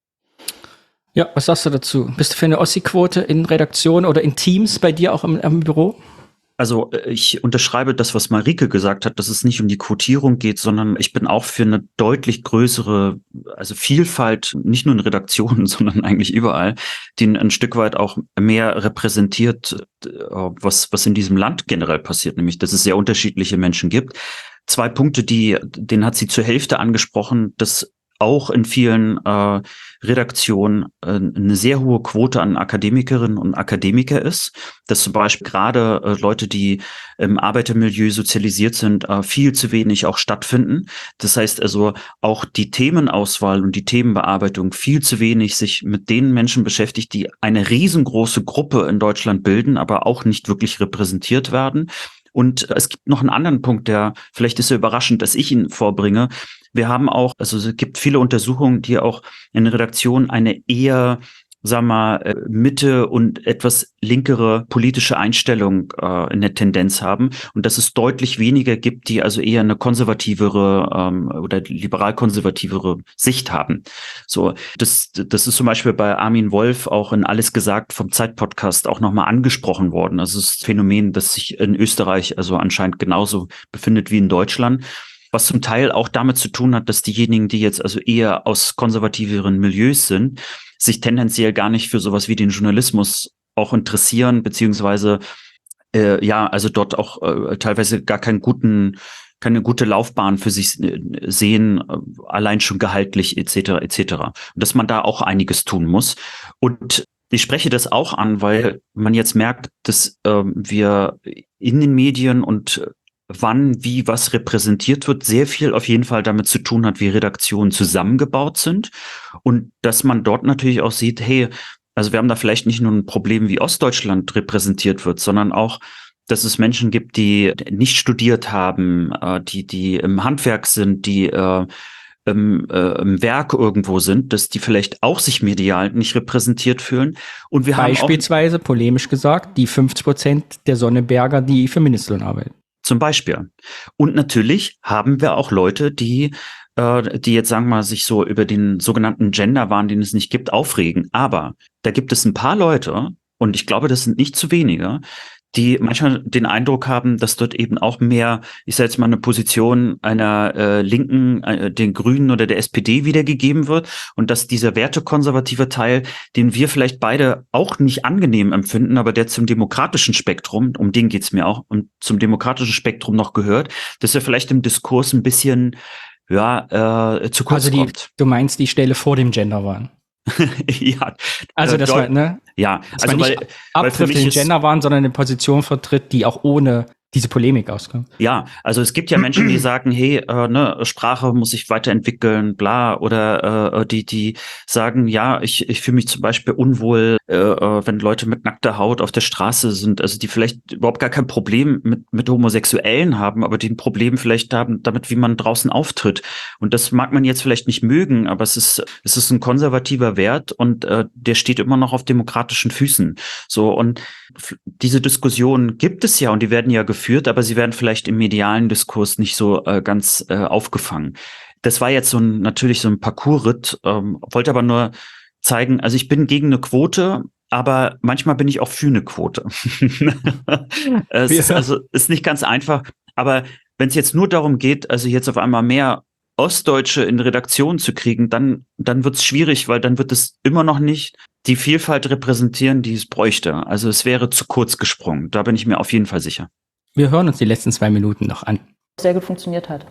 Ja, was sagst du dazu? Bist du für eine Ossi-Quote in Redaktion oder in Teams bei dir auch im, im Büro? Also ich unterschreibe das, was Marike gesagt hat, dass es nicht um die Quotierung geht, sondern ich bin auch für eine deutlich größere, also Vielfalt, nicht nur in Redaktionen, sondern eigentlich überall, die ein Stück weit auch mehr repräsentiert, was, was in diesem Land generell passiert, nämlich, dass es sehr unterschiedliche Menschen gibt. Zwei Punkte, die, den hat sie zur Hälfte angesprochen, dass auch in vielen äh, Redaktionen äh, eine sehr hohe Quote an Akademikerinnen und Akademiker ist, dass zum Beispiel gerade äh, Leute, die im Arbeitermilieu sozialisiert sind, äh, viel zu wenig auch stattfinden. Das heißt also auch die Themenauswahl und die Themenbearbeitung viel zu wenig sich mit den Menschen beschäftigt, die eine riesengroße Gruppe in Deutschland bilden, aber auch nicht wirklich repräsentiert werden. Und es gibt noch einen anderen Punkt, der vielleicht ist so überraschend, dass ich ihn vorbringe. Wir haben auch, also es gibt viele Untersuchungen, die auch in Redaktionen eine eher, sagen wir mal, Mitte und etwas linkere politische Einstellung äh, in der Tendenz haben und dass es deutlich weniger gibt, die also eher eine konservativere ähm, oder liberal-konservativere Sicht haben. So, das, das ist zum Beispiel bei Armin Wolf auch in Alles gesagt vom Zeit-Podcast auch nochmal angesprochen worden. Also es ist ein Phänomen, das sich in Österreich also anscheinend genauso befindet wie in Deutschland. Was zum Teil auch damit zu tun hat, dass diejenigen, die jetzt also eher aus konservativeren Milieus sind, sich tendenziell gar nicht für sowas wie den Journalismus auch interessieren, beziehungsweise äh, ja, also dort auch äh, teilweise gar keinen guten, keine gute Laufbahn für sich sehen, äh, allein schon gehaltlich et cetera et cetera. Und dass man da auch einiges tun muss. Und ich spreche das auch an, weil man jetzt merkt, dass äh, wir in den Medien und wann, wie, was repräsentiert wird, sehr viel auf jeden Fall damit zu tun hat, wie Redaktionen zusammengebaut sind und dass man dort natürlich auch sieht, hey, also wir haben da vielleicht nicht nur ein Problem, wie Ostdeutschland repräsentiert wird, sondern auch, dass es Menschen gibt, die nicht studiert haben, äh, die die im Handwerk sind, die äh, im, äh, im Werk irgendwo sind, dass die vielleicht auch sich medial nicht repräsentiert fühlen. Und wir Beispielsweise, haben auch, polemisch gesagt, die fünfzig Prozent der Sonneberger, die für Mindestlohn arbeiten. Zum Beispiel. Und natürlich haben wir auch Leute, die, äh, die jetzt sagen wir mal sich so über den sogenannten Genderwahn, den es nicht gibt, aufregen. Aber da gibt es ein paar Leute, und ich glaube, das sind nicht zu wenige, die manchmal den Eindruck haben, dass dort eben auch mehr, ich sage jetzt mal, eine Position einer äh, Linken, äh, den Grünen oder der S P D wiedergegeben wird und dass dieser wertekonservative Teil, den wir vielleicht beide auch nicht angenehm empfinden, aber der zum demokratischen Spektrum, um den geht's mir auch, um zum demokratischen Spektrum noch gehört, dass er vielleicht im Diskurs ein bisschen ja äh, zu kurz also die, kommt. Du meinst die Stelle vor dem Genderwahn? Ja. Also das war, ne? Ja, dass also man nicht weil, abtrifft weil den Genderwahn, sondern eine Position vertritt, die auch ohne diese Polemik auskommt. Ja, also es gibt ja Menschen, die sagen, hey, äh, ne, Sprache muss sich weiterentwickeln, bla, oder äh, die die sagen, ja, ich ich fühle mich zum Beispiel unwohl, äh, wenn Leute mit nackter Haut auf der Straße sind, also die vielleicht überhaupt gar kein Problem mit mit Homosexuellen haben, aber die ein Problem vielleicht haben damit, wie man draußen auftritt. Und das mag man jetzt vielleicht nicht mögen, aber es ist es ist ein konservativer Wert und äh, der steht immer noch auf demokratischen Füßen. So, und diese Diskussionen gibt es ja und die werden ja geführt, aber sie werden vielleicht im medialen Diskurs nicht so äh, ganz äh, aufgefangen. Das war jetzt so ein natürlich so ein Parcoursritt, ähm, wollte aber nur zeigen, also ich bin gegen eine Quote, aber manchmal bin ich auch für eine Quote. Es ist, also ist nicht ganz einfach, aber wenn es jetzt nur darum geht, also jetzt auf einmal mehr Ostdeutsche in Redaktionen zu kriegen, dann dann wird es schwierig, weil dann wird es immer noch nicht die Vielfalt repräsentieren, die es bräuchte. Also es wäre zu kurz gesprungen. Da bin ich mir auf jeden Fall sicher. Wir hören uns die letzten zwei Minuten noch an. Sehr gut funktioniert hat.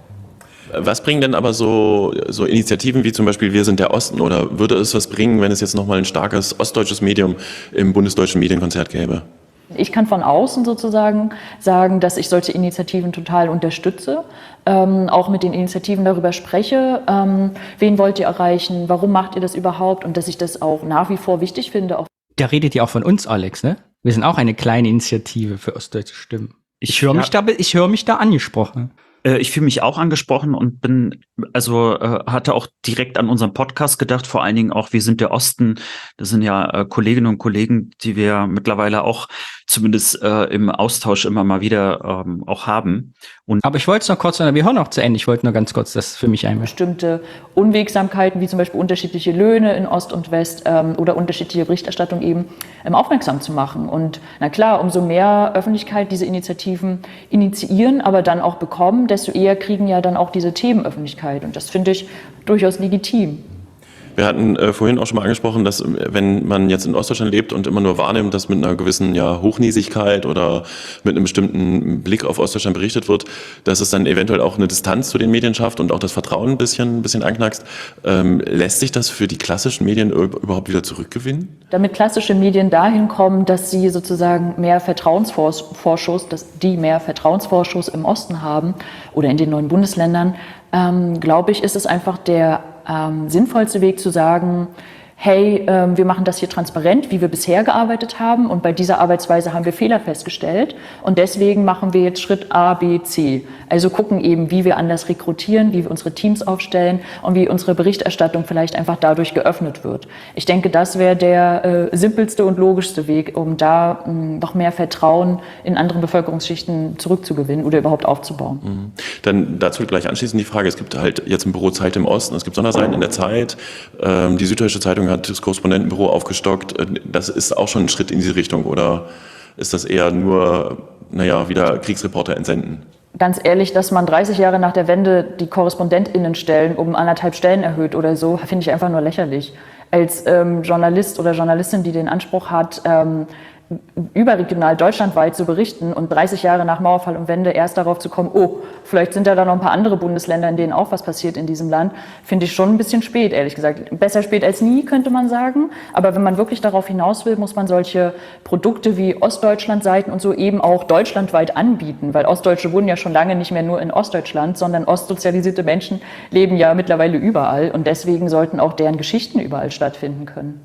Was bringen denn aber so, so Initiativen wie zum Beispiel Wir sind der Osten, oder würde es was bringen, wenn es jetzt nochmal ein starkes ostdeutsches Medium im bundesdeutschen Medienkonzert gäbe? Ich kann von außen sozusagen sagen, dass ich solche Initiativen total unterstütze, ähm, auch mit den Initiativen darüber spreche, ähm, wen wollt ihr erreichen, warum macht ihr das überhaupt, und dass ich das auch nach wie vor wichtig finde. Auch Da redet ihr auch von uns, Alex, ne? Wir sind auch eine kleine Initiative für ostdeutsche Stimmen. Ich, ich höre mich, ja, da, ich hör mich da angesprochen. Ich fühle mich auch angesprochen und bin, also äh, hatte auch direkt an unseren Podcast gedacht, vor allen Dingen auch Wir sind der Osten. Das sind ja äh, Kolleginnen und Kollegen, die wir mittlerweile auch zumindest äh, im Austausch immer mal wieder ähm, auch haben. Und Aber ich wollte es noch kurz, wir hören noch zu Ende, ich wollte nur ganz kurz das für mich einmal. Bestimmte Unwegsamkeiten, wie zum Beispiel unterschiedliche Löhne in Ost und West ähm, oder unterschiedliche Berichterstattung eben ähm, aufmerksam zu machen. Und na klar, umso mehr Öffentlichkeit diese Initiativen initiieren, aber dann auch bekommen, desto eher kriegen ja dann auch diese Themen Öffentlichkeit. Und das finde ich durchaus legitim. Wir hatten äh, vorhin auch schon mal angesprochen, dass wenn man jetzt in Ostdeutschland lebt und immer nur wahrnimmt, dass mit einer gewissen ja, Hochnäsigkeit oder mit einem bestimmten Blick auf Ostdeutschland berichtet wird, dass es dann eventuell auch eine Distanz zu den Medien schafft und auch das Vertrauen ein bisschen, ein bisschen anknackst. Ähm, lässt sich das für die klassischen Medien überhaupt wieder zurückgewinnen? Damit klassische Medien dahin kommen, dass sie sozusagen mehr Vertrauensvorschuss, dass die mehr Vertrauensvorschuss im Osten haben oder in den neuen Bundesländern, ähm, glaube ich, ist es einfach der Ähm, sinnvollste Weg zu sagen, hey, ähm, wir machen das hier transparent, wie wir bisher gearbeitet haben, und bei dieser Arbeitsweise haben wir Fehler festgestellt und deswegen machen wir jetzt Schritt A, B, C. Also gucken eben, wie wir anders rekrutieren, wie wir unsere Teams aufstellen und wie unsere Berichterstattung vielleicht einfach dadurch geöffnet wird. Ich denke, das wäre der äh, simpelste und logischste Weg, um da mh, noch mehr Vertrauen in anderen Bevölkerungsschichten zurückzugewinnen oder überhaupt aufzubauen. Mhm. Dann dazu gleich anschließend die Frage, es gibt halt jetzt ein Büro Zeit im Osten, es gibt Sonderseiten in der Zeit, ähm, die Süddeutsche Zeitung hat das Korrespondentenbüro aufgestockt. Das ist auch schon ein Schritt in diese Richtung, oder ist das eher nur, naja, wieder Kriegsreporter entsenden? Ganz ehrlich, dass man dreißig Jahre nach der Wende die KorrespondentInnenstellen um anderthalb Stellen erhöht oder so, finde ich einfach nur lächerlich. Als ähm, Journalist oder Journalistin, die den Anspruch hat, ähm, überregional deutschlandweit zu berichten und dreißig Jahre nach Mauerfall und Wende erst darauf zu kommen, oh, vielleicht sind da dann noch ein paar andere Bundesländer, in denen auch was passiert in diesem Land, finde ich schon ein bisschen spät, ehrlich gesagt. Besser spät als nie, könnte man sagen. Aber wenn man wirklich darauf hinaus will, muss man solche Produkte wie Ostdeutschland-Seiten und so eben auch deutschlandweit anbieten, weil Ostdeutsche wohnen ja schon lange nicht mehr nur in Ostdeutschland, sondern ostsozialisierte Menschen leben ja mittlerweile überall und deswegen sollten auch deren Geschichten überall stattfinden können.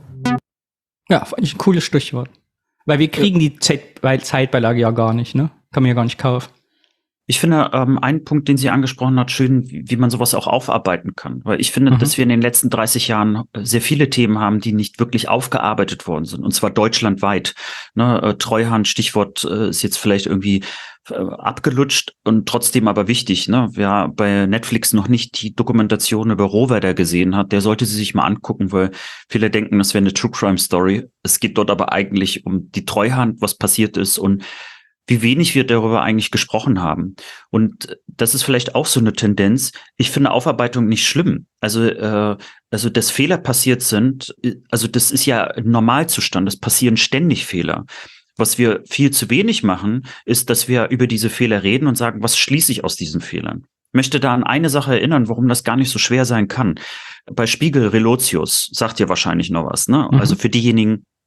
Ja, fand ich ein cooles Stichwort. Weil wir kriegen die Zeit, Zeitbeilage ja gar nicht, ne? Kann man ja gar nicht kaufen. Ich finde ähm, einen Punkt, den sie angesprochen hat, schön, wie, wie man sowas auch aufarbeiten kann. Weil ich finde, mhm. dass wir in den letzten dreißig Jahren sehr viele Themen haben, die nicht wirklich aufgearbeitet worden sind. Und zwar deutschlandweit. Ne, äh, Treuhand, Stichwort, äh, ist jetzt vielleicht irgendwie äh, abgelutscht und trotzdem aber wichtig. Ne? Wer bei Netflix noch nicht die Dokumentation über Rohwedder gesehen hat, der sollte sie sich mal angucken, weil viele denken, das wäre eine True Crime Story. Es geht dort aber eigentlich um die Treuhand, was passiert ist und wie wenig wir darüber eigentlich gesprochen haben. Und das ist vielleicht auch so eine Tendenz. Ich finde Aufarbeitung nicht schlimm. Also, äh, also dass Fehler passiert sind, also das ist ja ein Normalzustand. Es passieren ständig Fehler. Was wir viel zu wenig machen, ist, dass wir über diese Fehler reden und sagen, was schließe ich aus diesen Fehlern? Ich möchte da an eine Sache erinnern, warum das gar nicht so schwer sein kann. Bei Spiegel Relotius sagt ja wahrscheinlich noch was, ne? Mhm. Also für diejenigen,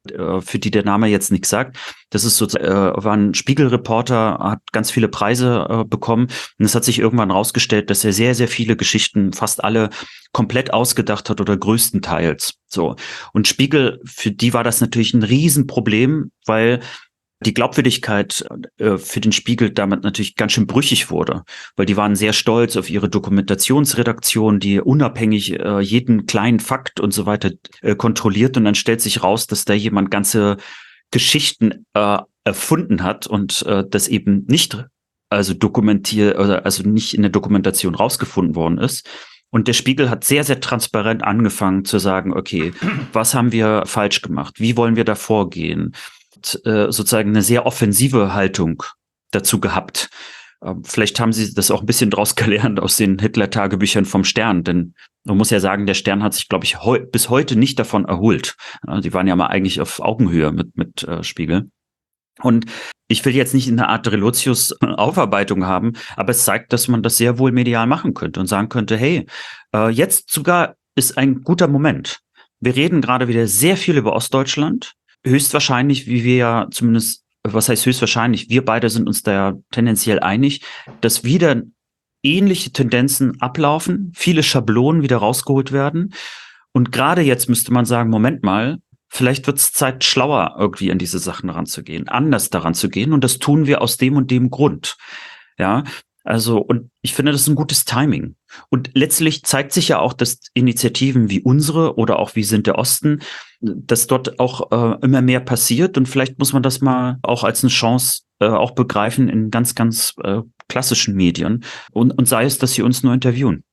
für die der Name jetzt nichts sagt. Das ist so, äh, war ein Spiegelreporter, hat ganz viele Preise äh, bekommen. Und es hat sich irgendwann rausgestellt, dass er sehr, sehr viele Geschichten, fast alle, komplett ausgedacht hat oder größtenteils. So. Und Spiegel, für die war das natürlich ein Riesenproblem, weil die Glaubwürdigkeit äh, für den Spiegel damit natürlich ganz schön brüchig wurde, weil die waren sehr stolz auf ihre Dokumentationsredaktion, die unabhängig äh, jeden kleinen Fakt und so weiter äh, kontrolliert, und dann stellt sich raus, dass da jemand ganze Geschichten äh, erfunden hat und äh, das eben nicht also dokumentiert oder also nicht in der Dokumentation rausgefunden worden ist. Und der Spiegel hat sehr, sehr transparent angefangen zu sagen, okay, was haben wir falsch gemacht? Wie wollen wir da vorgehen? Sozusagen eine sehr offensive Haltung dazu gehabt. Vielleicht haben sie das auch ein bisschen draus gelernt aus den Hitler-Tagebüchern vom Stern, denn man muss ja sagen, der Stern hat sich, glaube ich, heu- bis heute nicht davon erholt. Die waren ja mal eigentlich auf Augenhöhe mit, mit äh, Spiegel. Und ich will jetzt nicht in einer Art Relotius-Aufarbeitung haben, aber es zeigt, dass man das sehr wohl medial machen könnte und sagen könnte, hey, äh, jetzt sogar ist ein guter Moment. Wir reden gerade wieder sehr viel über Ostdeutschland. Höchstwahrscheinlich, wie wir ja zumindest, was heißt höchstwahrscheinlich, wir beide sind uns da ja tendenziell einig, dass wieder ähnliche Tendenzen ablaufen, viele Schablonen wieder rausgeholt werden. Und gerade jetzt müsste man sagen, Moment mal, vielleicht wird es Zeit, schlauer irgendwie an diese Sachen ranzugehen, anders daran zu gehen. Und das tun wir aus dem und dem Grund. Ja, also, und ich finde, das ist ein gutes Timing. Und letztlich zeigt sich ja auch, dass Initiativen wie unsere oder auch wie Sind der Osten, dass dort auch äh, immer mehr passiert. Und vielleicht muss man das mal auch als eine Chance äh, auch begreifen in ganz, ganz äh, klassischen Medien. Und, und sei es, dass sie uns nur interviewen.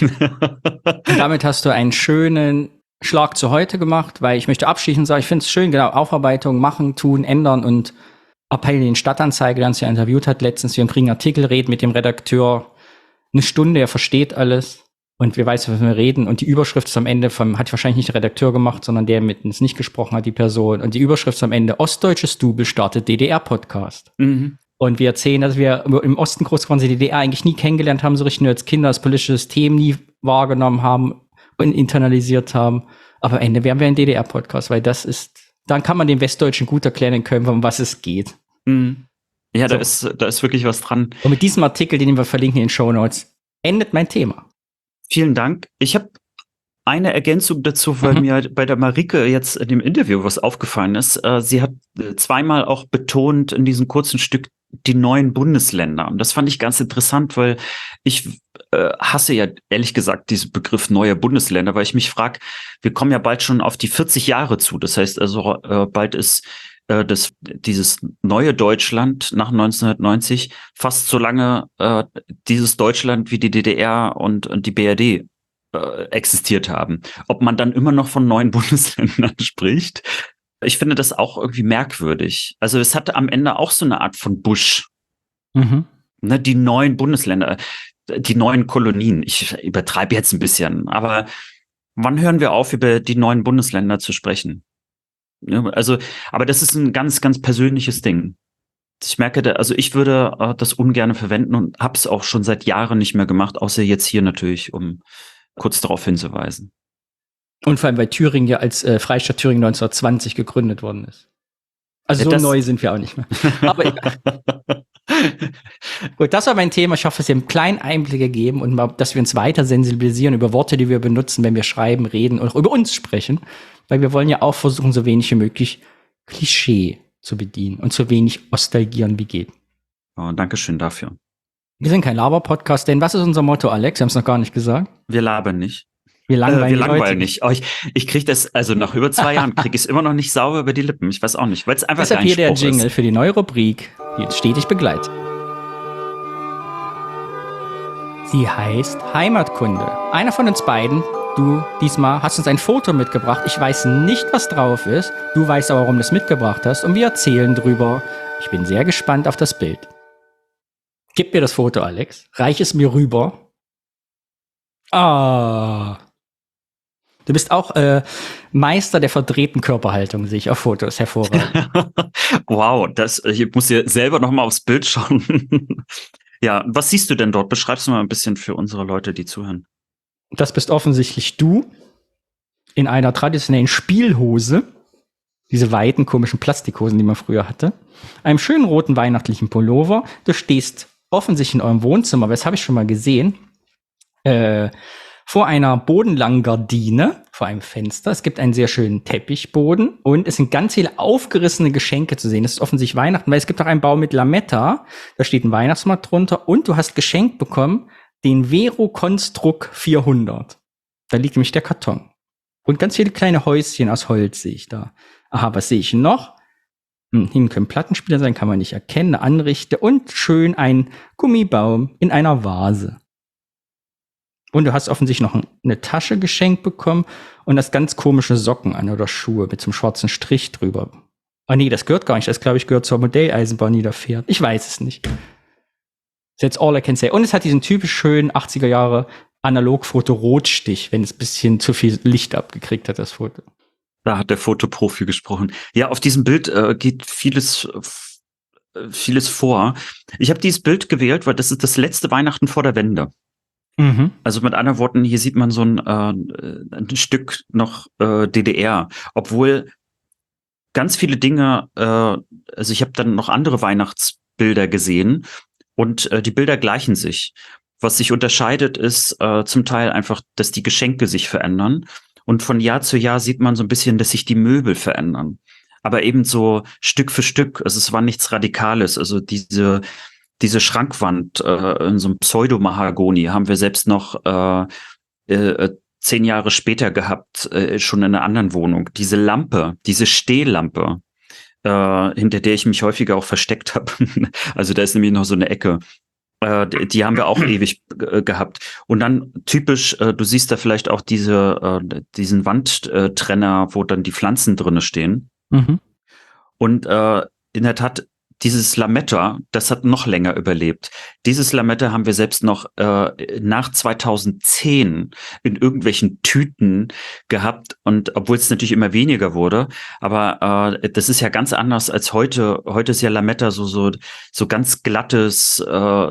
Und damit hast du einen schönen Schlag zu heute gemacht, weil ich möchte abschließend sagen, ich finde es schön, genau, Aufarbeitung machen, tun, ändern und Appell in den Stadtanzeiger, der uns ja interviewt hat letztens, wir kriegen einen Artikel, reden mit dem Redakteur eine Stunde, er versteht alles und wir wissen, was wir reden, und die Überschrift ist am Ende vom, hat wahrscheinlich nicht der Redakteur gemacht, sondern der mit uns nicht gesprochen hat, die Person, und die Überschrift ist am Ende: Ostdeutsches Double startet D D R-Podcast. Mhm. Und wir erzählen, dass wir im Osten groß geworden sind, die D D R eigentlich nie kennengelernt haben, so richtig nur als Kinder, das politische System nie wahrgenommen haben und internalisiert haben. Aber am Ende wären wir ein D D R-Podcast, weil das ist, dann kann man den Westdeutschen gut erklären in Köln, um was es geht. Mhm. Ja, so. da ist, da ist wirklich was dran. Und mit diesem Artikel, den wir verlinken in den Shownotes, endet mein Thema. Vielen Dank. Ich habe eine Ergänzung dazu, weil mhm. mir bei der Marike jetzt in dem Interview was aufgefallen ist. Äh, sie hat zweimal auch betont in diesem kurzen Stück die neuen Bundesländer. Und das fand ich ganz interessant, weil ich äh, hasse ja ehrlich gesagt diesen Begriff neue Bundesländer, weil ich mich frage, wir kommen ja bald schon auf die vierzig Jahre zu. Das heißt also, äh, bald ist äh, das, dieses neue Deutschland nach neunzehnhundertneunzig fast so lange äh, dieses Deutschland wie die D D R und, und die B R D äh, existiert haben. Ob man dann immer noch von neuen Bundesländern spricht, ich finde das auch irgendwie merkwürdig. Also es hatte am Ende auch so eine Art von Busch. Mhm. Ne, die neuen Bundesländer, die neuen Kolonien. Ich übertreibe jetzt ein bisschen, aber wann hören wir auf, über die neuen Bundesländer zu sprechen? Ne, also, aber das ist ein ganz, ganz persönliches Ding. Ich merke, da, also ich würde äh, das ungern verwenden und habe es auch schon seit Jahren nicht mehr gemacht, außer jetzt hier natürlich, um kurz darauf hinzuweisen. Und vor allem, weil Thüringen ja als äh, Freistaat Thüringen neunzehnhundertzwanzig gegründet worden ist. Also ja, so neu sind wir auch nicht mehr. Aber egal. Gut, das war mein Thema. Ich hoffe, dass ihr einen kleinen Einblick gegeben und mal, dass wir uns weiter sensibilisieren über Worte, die wir benutzen, wenn wir schreiben, reden und auch über uns sprechen. Weil wir wollen ja auch versuchen, so wenig wie möglich Klischee zu bedienen und so wenig nostalgieren wie geht. Oh, Dankeschön dafür. Wir sind kein Laber-Podcast, denn was ist unser Motto, Alex? Wir haben es noch gar nicht gesagt. Wir labern nicht. Wir langweilen, äh, wir langweilen nicht. Oh, ich ich kriege das, also nach über zwei Jahren kriege ich es immer noch nicht sauber über die Lippen. Ich weiß auch nicht, weil es einfach Deshalb kein hier der Spruch Jingle ist. für die neue Rubrik, die uns stetig begleitet. Sie heißt Heimatkunde. Einer von uns beiden, du diesmal, hast uns ein Foto mitgebracht. Ich weiß nicht, was drauf ist. Du weißt aber, warum du es mitgebracht hast. Und wir erzählen drüber. Ich bin sehr gespannt auf das Bild. Gib mir das Foto, Alex. Reich es mir rüber. Ah. Du bist auch äh, Meister der verdrehten Körperhaltung, sehe ich auf Fotos. Hervorragend. Wow, das, ich muss hier selber noch mal aufs Bild schauen. Ja, was siehst du denn dort? Beschreibst du mal ein bisschen für unsere Leute, die zuhören. Das bist offensichtlich du in einer traditionellen Spielhose Diese weiten, komischen Plastikhosen, die man früher hatte. Einem schönen roten weihnachtlichen Pullover. Du stehst offensichtlich in eurem Wohnzimmer, das habe ich schon mal gesehen, äh, vor einer bodenlangen Gardine, vor einem Fenster. Es gibt einen sehr schönen Teppichboden und es sind ganz viele aufgerissene Geschenke zu sehen. Das ist offensichtlich Weihnachten, weil es gibt auch einen Baum mit Lametta. Da steht ein Weihnachtsmarkt drunter und du hast geschenkt bekommen den Vero Construct vierhundert. Da liegt nämlich der Karton. Und ganz viele kleine Häuschen aus Holz sehe ich da. Aha, was sehe ich noch? Hm, hinten können Plattenspieler sein, kann man nicht erkennen. Eine Anrichte und schön ein Gummibaum in einer Vase. Und du hast offensichtlich noch eine Tasche geschenkt bekommen und das ganz komische Socken an oder Schuhe mit so einem schwarzen Strich drüber. Ah nee, das gehört gar nicht. Das, glaube ich, gehört zur Modelleisenbahn, die da fährt. Ich weiß es nicht. That's all I can say. Und es hat diesen typisch schönen achtziger Jahre Analogfoto-Rotstich, wenn es ein bisschen zu viel Licht abgekriegt hat, das Foto. Da hat der Fotoprofi gesprochen. Ja, auf diesem Bild äh, geht vieles, äh, vieles vor. Ich habe dieses Bild gewählt, weil das ist das letzte Weihnachten vor der Wende. Mhm. Also mit anderen Worten, hier sieht man so ein, äh, ein Stück noch äh, D D R, obwohl ganz viele Dinge, äh, also ich habe dann noch andere Weihnachtsbilder gesehen und äh, die Bilder gleichen sich. Was sich unterscheidet, ist äh, zum Teil einfach, dass die Geschenke sich verändern und von Jahr zu Jahr sieht man so ein bisschen, dass sich die Möbel verändern. Aber eben so Stück für Stück, also es war nichts Radikales, also diese Diese Schrankwand äh, in so einem Pseudomahagoni haben wir selbst noch äh, äh, zehn Jahre später gehabt, äh, schon in einer anderen Wohnung. Diese Lampe, diese Stehlampe, äh, hinter der ich mich häufiger auch versteckt habe. Also da ist nämlich noch so eine Ecke. Äh, die, die haben wir auch ewig äh, gehabt. Und dann typisch, äh, du siehst da vielleicht auch diese äh, diesen Wandtrenner, wo dann die Pflanzen drinne stehen. Mhm. Und äh, in der Tat, dieses Lametta, das hat noch länger überlebt. Dieses Lametta haben wir selbst noch äh, nach zweitausendzehn in irgendwelchen Tüten gehabt. Und obwohl es natürlich immer weniger wurde, aber äh, das ist ja ganz anders als heute. Heute ist ja Lametta so so so ganz glattes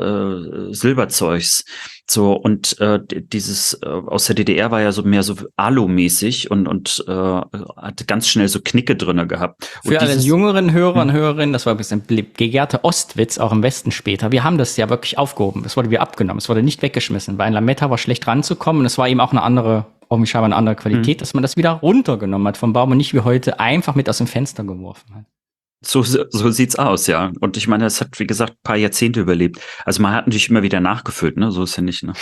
äh, Silberzeugs. So, und äh, dieses äh, aus der D D R war ja so mehr so Alu-mäßig und, und äh, hat ganz schnell so Knicke drinne gehabt. Für und alle dieses, jüngeren Hörer und Hörerinnen, das war ein bisschen begehrter Ostwitz, auch im Westen später. Wir haben das ja wirklich aufgehoben. Es wurde wieder abgenommen. Es wurde nicht weggeschmissen. Bei einem Lametta war schlecht ranzukommen und es war eben auch eine andere, irgendwie scheinbar eine andere Qualität, mhm. dass man das wieder runtergenommen hat vom Baum und nicht wie heute einfach mit aus dem Fenster geworfen hat. So, so sieht's aus, ja. Und ich meine, es hat, wie gesagt, ein paar Jahrzehnte überlebt. Also man hat natürlich immer wieder nachgefüllt, ne? So ist ja nicht, ne?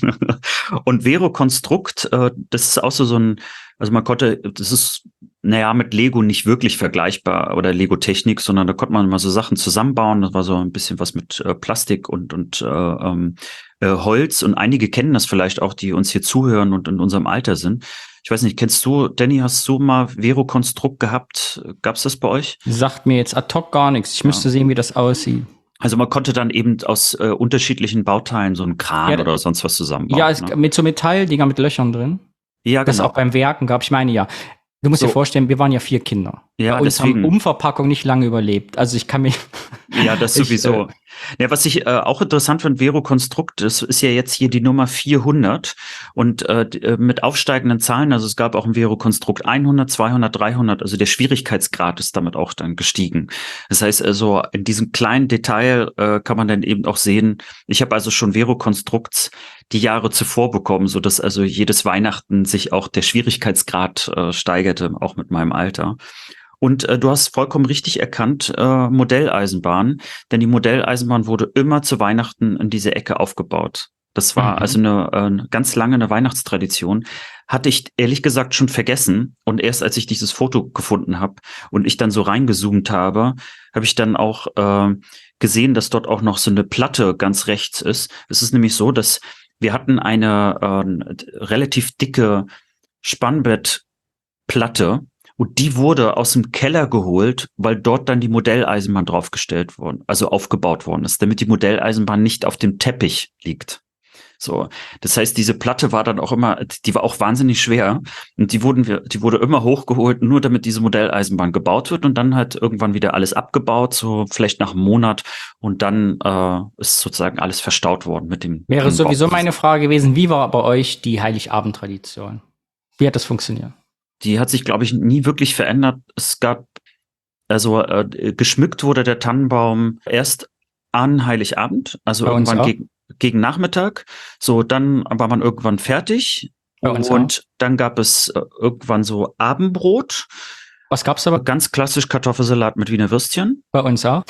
Und Vero Construct, äh, das ist auch so, so ein, also man konnte, das ist, naja, mit Lego nicht wirklich vergleichbar oder Lego-Technik, sondern da konnte man mal so Sachen zusammenbauen. Das war so ein bisschen was mit äh, Plastik und, und äh, ähm, äh, Holz. Und einige kennen das vielleicht auch, die uns hier zuhören und in unserem Alter sind. Ich weiß nicht, kennst du, Danny, hast du mal Vero Construct gehabt? Gab's das bei euch? Sagt mir jetzt ad hoc gar nichts. Ich müsste ja. sehen, wie das aussieht. Also man konnte dann eben aus äh, unterschiedlichen Bauteilen so einen Kran ja, oder sonst was zusammenbauen. Ja, es, ne? mit so Metalldinger mit Löchern drin. Ja, genau. Das auch beim Werken gab. Ich meine, ja. Du musst so. dir vorstellen, wir waren ja vier Kinder. Ja, Bei uns deswegen. haben Umverpackung nicht lange überlebt. Also ich kann mich... Ja, das sowieso. Ich, äh, ja, was ich äh, auch interessant finde, Vero Construct, das ist ja jetzt hier die Nummer vierhundert und äh, mit aufsteigenden Zahlen, also es gab auch ein Vero Construct hundert, zweihundert, dreihundert, also der Schwierigkeitsgrad ist damit auch dann gestiegen. Das heißt also, in diesem kleinen Detail äh, kann man dann eben auch sehen, ich habe also schon Vero Constructs die Jahre zuvor bekommen, so dass also jedes Weihnachten sich auch der Schwierigkeitsgrad äh, steigerte, auch mit meinem Alter. Und äh, du hast vollkommen richtig erkannt, äh, Modelleisenbahn, denn die Modelleisenbahn wurde immer zu Weihnachten in diese Ecke aufgebaut. Das war mhm. also eine, äh, ganz lange eine Weihnachtstradition. Hatte ich ehrlich gesagt schon vergessen. Und erst als ich dieses Foto gefunden habe und ich dann so reingezoomt habe, habe ich dann auch äh, gesehen, dass dort auch noch so eine Platte ganz rechts ist. Es ist nämlich so, dass wir hatten eine äh, relativ dicke Spannbettplatte. Und die wurde aus dem Keller geholt, weil dort dann die Modelleisenbahn draufgestellt worden, also aufgebaut worden ist, damit die Modelleisenbahn nicht auf dem Teppich liegt. So, das heißt, diese Platte war dann auch immer, die war auch wahnsinnig schwer und die wurden wir, die wurde immer hochgeholt, nur damit diese Modelleisenbahn gebaut wird und dann halt irgendwann wieder alles abgebaut, so vielleicht nach einem Monat und dann äh, ist sozusagen alles verstaut worden mit dem. Wäre dem sowieso Bauprozess. meine Frage gewesen, wie war bei euch die Heiligabend-Tradition? Wie hat das funktioniert? Die hat sich, glaube ich, nie wirklich verändert. Es gab Also äh, geschmückt wurde der Tannenbaum erst an Heiligabend, also Bei uns irgendwann auch. gegen, gegen Nachmittag. So, dann war man irgendwann fertig. Bei uns Und dann gab es äh, irgendwann so Abendbrot. Was gab's aber Ganz klassisch Kartoffelsalat mit Wiener Würstchen. bei uns auch?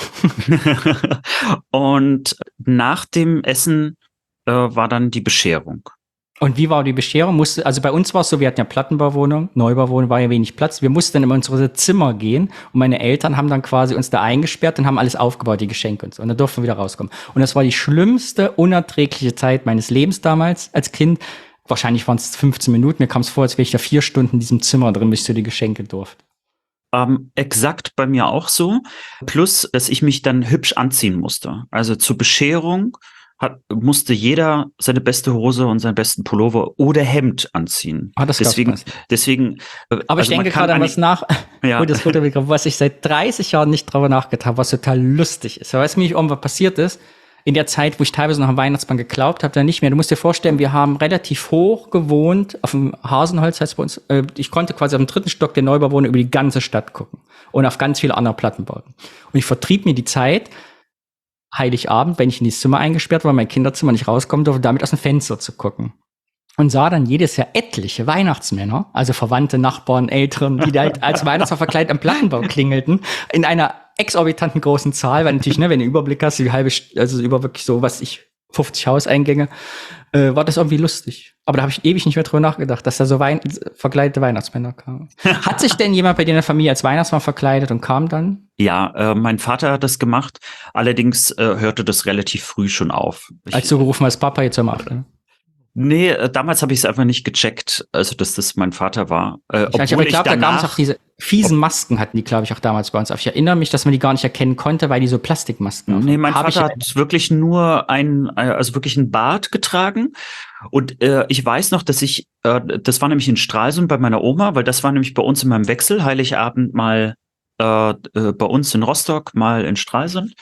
Und nach dem Essen äh, war dann die Bescherung. Und wie war die Bescherung? Musste, also bei uns war es so, wir hatten ja Plattenbauwohnung, Neubauwohnung, war ja wenig Platz. Wir mussten dann immer in unsere Zimmer gehen und meine Eltern haben dann quasi uns da eingesperrt und haben alles aufgebaut, die Geschenke und so. Und dann durften wir wieder rauskommen. Und das war die schlimmste, unerträgliche Zeit meines Lebens damals als Kind. Wahrscheinlich waren es fünfzehn Minuten. Mir kam es vor, als wäre ich da vier Stunden in diesem Zimmer drin, bis ich so die Geschenke durfte. Ähm, exakt bei mir auch so. Plus, dass ich mich dann hübsch anziehen musste. Also zur Bescherung hat, musste jeder seine beste Hose und seinen besten Pullover oder Hemd anziehen. Ah, das gab's deswegen, bei uns. deswegen. äh, Aber also ich denke man kann gerade an eigentlich- was nach, Ja. Gut, das Foto, was ich seit dreißig Jahren nicht drüber nachgedacht habe, was total lustig ist. Weil es mir irgendwas passiert ist, in der Zeit, wo ich teilweise noch am Weihnachtsmann geglaubt habe, dann nicht mehr. Du musst dir vorstellen, wir haben relativ hoch gewohnt, auf dem Hasenholz heißt es bei uns. Äh, Ich konnte quasi auf dem dritten Stock der Neubauwohnung über die ganze Stadt gucken. Und auf ganz viele andere Plattenbauten. Und ich vertrieb mir die Zeit, Heiligabend, wenn ich in dieses Zimmer eingesperrt war, mein Kinderzimmer nicht rauskommen durfte, damit aus dem Fenster zu gucken. Und sah dann jedes Jahr etliche Weihnachtsmänner, also Verwandte, Nachbarn, Eltern, die da halt als Weihnachtsmann verkleidet am Plattenbau klingelten, in einer exorbitanten großen Zahl, weil natürlich, ne, wenn du einen Überblick hast, die halbe, St- also über wirklich so, was ich, fünfzig Hauseingänge, äh, war das irgendwie lustig. Aber da habe ich ewig nicht mehr drüber nachgedacht, dass da so Wein verkleidete Weihnachtsmänner kamen. Hat sich denn jemand bei dir in der Familie als Weihnachtsmann verkleidet und kam dann? Ja, äh, mein Vater hat das gemacht. Allerdings äh, hörte das relativ früh schon auf. Ich, Als du gerufen hast, Papa, jetzt hör mal auf. Ne? nee, äh, damals habe ich es einfach nicht gecheckt, also dass das mein Vater war. Äh, Ich, weiß, aber ich glaube, da gab es auch diese fiesen Masken, hatten die, glaube ich, auch damals bei uns. Aber ich erinnere mich, dass man die gar nicht erkennen konnte, weil die so Plastikmasken Nee, mein Hab ich Vater ja- hat wirklich nur ein, äh, also wirklich ein Bart getragen. Und äh, ich weiß noch, dass ich, äh, das war nämlich in Stralsund bei meiner Oma, weil das war nämlich bei uns in meinem Wechsel, Heiligabend mal äh, äh, bei uns in Rostock, mal in Stralsund.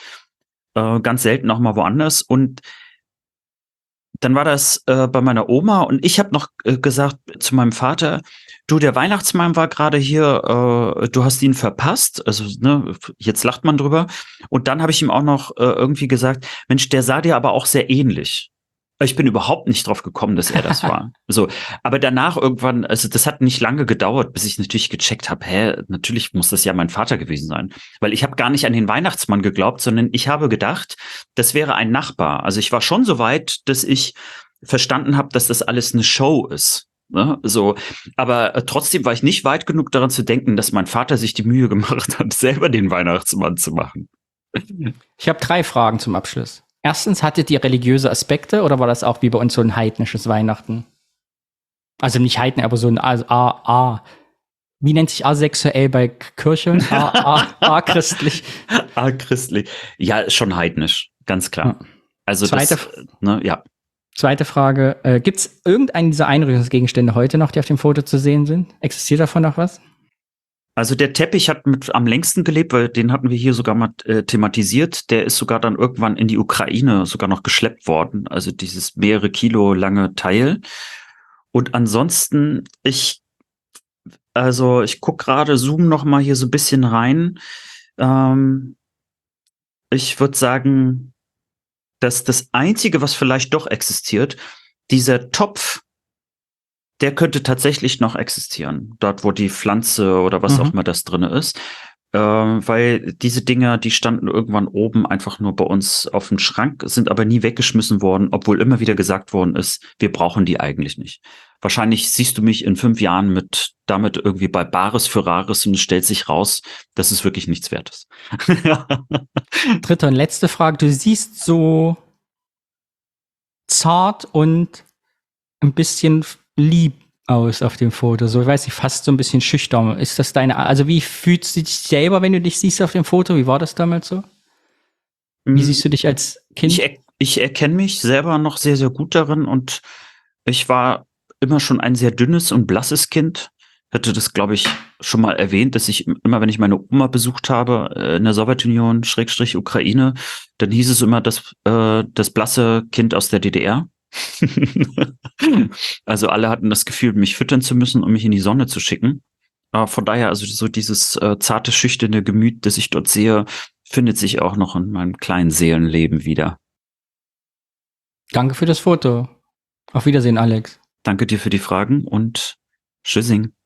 Äh, ganz selten auch mal woanders. Und dann war das äh, bei meiner Oma und ich habe noch äh, gesagt zu meinem Vater, du, der Weihnachtsmann war gerade hier, äh, du hast ihn verpasst. Also, ne, jetzt lacht man drüber. Und dann habe ich ihm auch noch äh, irgendwie gesagt, Mensch, der sah dir aber auch sehr ähnlich. Ich bin überhaupt nicht drauf gekommen, dass er das war. So, aber danach irgendwann, also das hat nicht lange gedauert, bis ich natürlich gecheckt habe, hä, natürlich muss das ja mein Vater gewesen sein. Weil ich habe gar nicht an den Weihnachtsmann geglaubt, sondern ich habe gedacht, das wäre ein Nachbar. Also ich war schon so weit, dass ich verstanden habe, dass das alles eine Show ist. Ne? So, aber äh, trotzdem war ich nicht weit genug daran zu denken, dass mein Vater sich die Mühe gemacht hat, selber den Weihnachtsmann zu machen. Ich habe drei Fragen zum Abschluss. Erstens, hattet ihr religiöse Aspekte oder war das auch wie bei uns so ein heidnisches Weihnachten? Also nicht Heiden, aber so ein A, A, A. Wie nennt sich asexuell bei Kirche? A, A, A christlich. Ah, christlich. Ja, schon heidnisch, ganz klar. Ja. Also Zweite das, ne, ja. Zweite Frage, äh, gibt es irgendeinen dieser Einrichtungsgegenstände heute noch, die auf dem Foto zu sehen sind? Existiert davon noch was? Also der Teppich hat mit am längsten gelebt, weil den hatten wir hier sogar mal äh, thematisiert. Der ist sogar dann irgendwann in die Ukraine sogar noch geschleppt worden. Also dieses mehrere Kilo lange Teil. Und ansonsten, ich, also ich guck gerade, zoom noch mal hier so ein bisschen rein. Ähm, ich würde sagen, dass das Einzige, was vielleicht doch existiert, dieser Topf, der könnte tatsächlich noch existieren. Dort, wo die Pflanze oder was Mhm. auch immer das drinne ist. Ähm, weil diese Dinger, die standen irgendwann oben einfach nur bei uns auf dem Schrank, sind aber nie weggeschmissen worden, obwohl immer wieder gesagt worden ist, wir brauchen die eigentlich nicht. Wahrscheinlich siehst du mich in fünf Jahren mit damit irgendwie bei Bares für Rares und es stellt sich raus, dass es wirklich nichts wert ist. Dritte und letzte Frage. Du siehst so zart und ein bisschen lieb aus auf dem Foto. So, ich weiß nicht, fast so ein bisschen schüchtern. Ist das deine, also wie fühlst du dich selber, wenn du dich siehst auf dem Foto? Wie war das damals so? Wie siehst du dich als Kind? Ich, er, ich erkenne mich selber noch sehr, sehr gut darin und ich war immer schon ein sehr dünnes und blasses Kind. Ich hatte das, glaube ich, schon mal erwähnt, dass ich immer, wenn ich meine Oma besucht habe äh, in der Sowjetunion, Schrägstrich Ukraine, dann hieß es immer, das, äh, das blasse Kind aus der D D R. Also alle hatten das Gefühl, mich füttern zu müssen, um mich in die Sonne zu schicken. Äh, von daher, also so dieses äh, zarte, schüchterne Gemüt, das ich dort sehe, findet sich auch noch in meinem kleinen Seelenleben wieder. Danke für das Foto. Auf Wiedersehen, Alex. Danke dir für die Fragen und Tschüssing.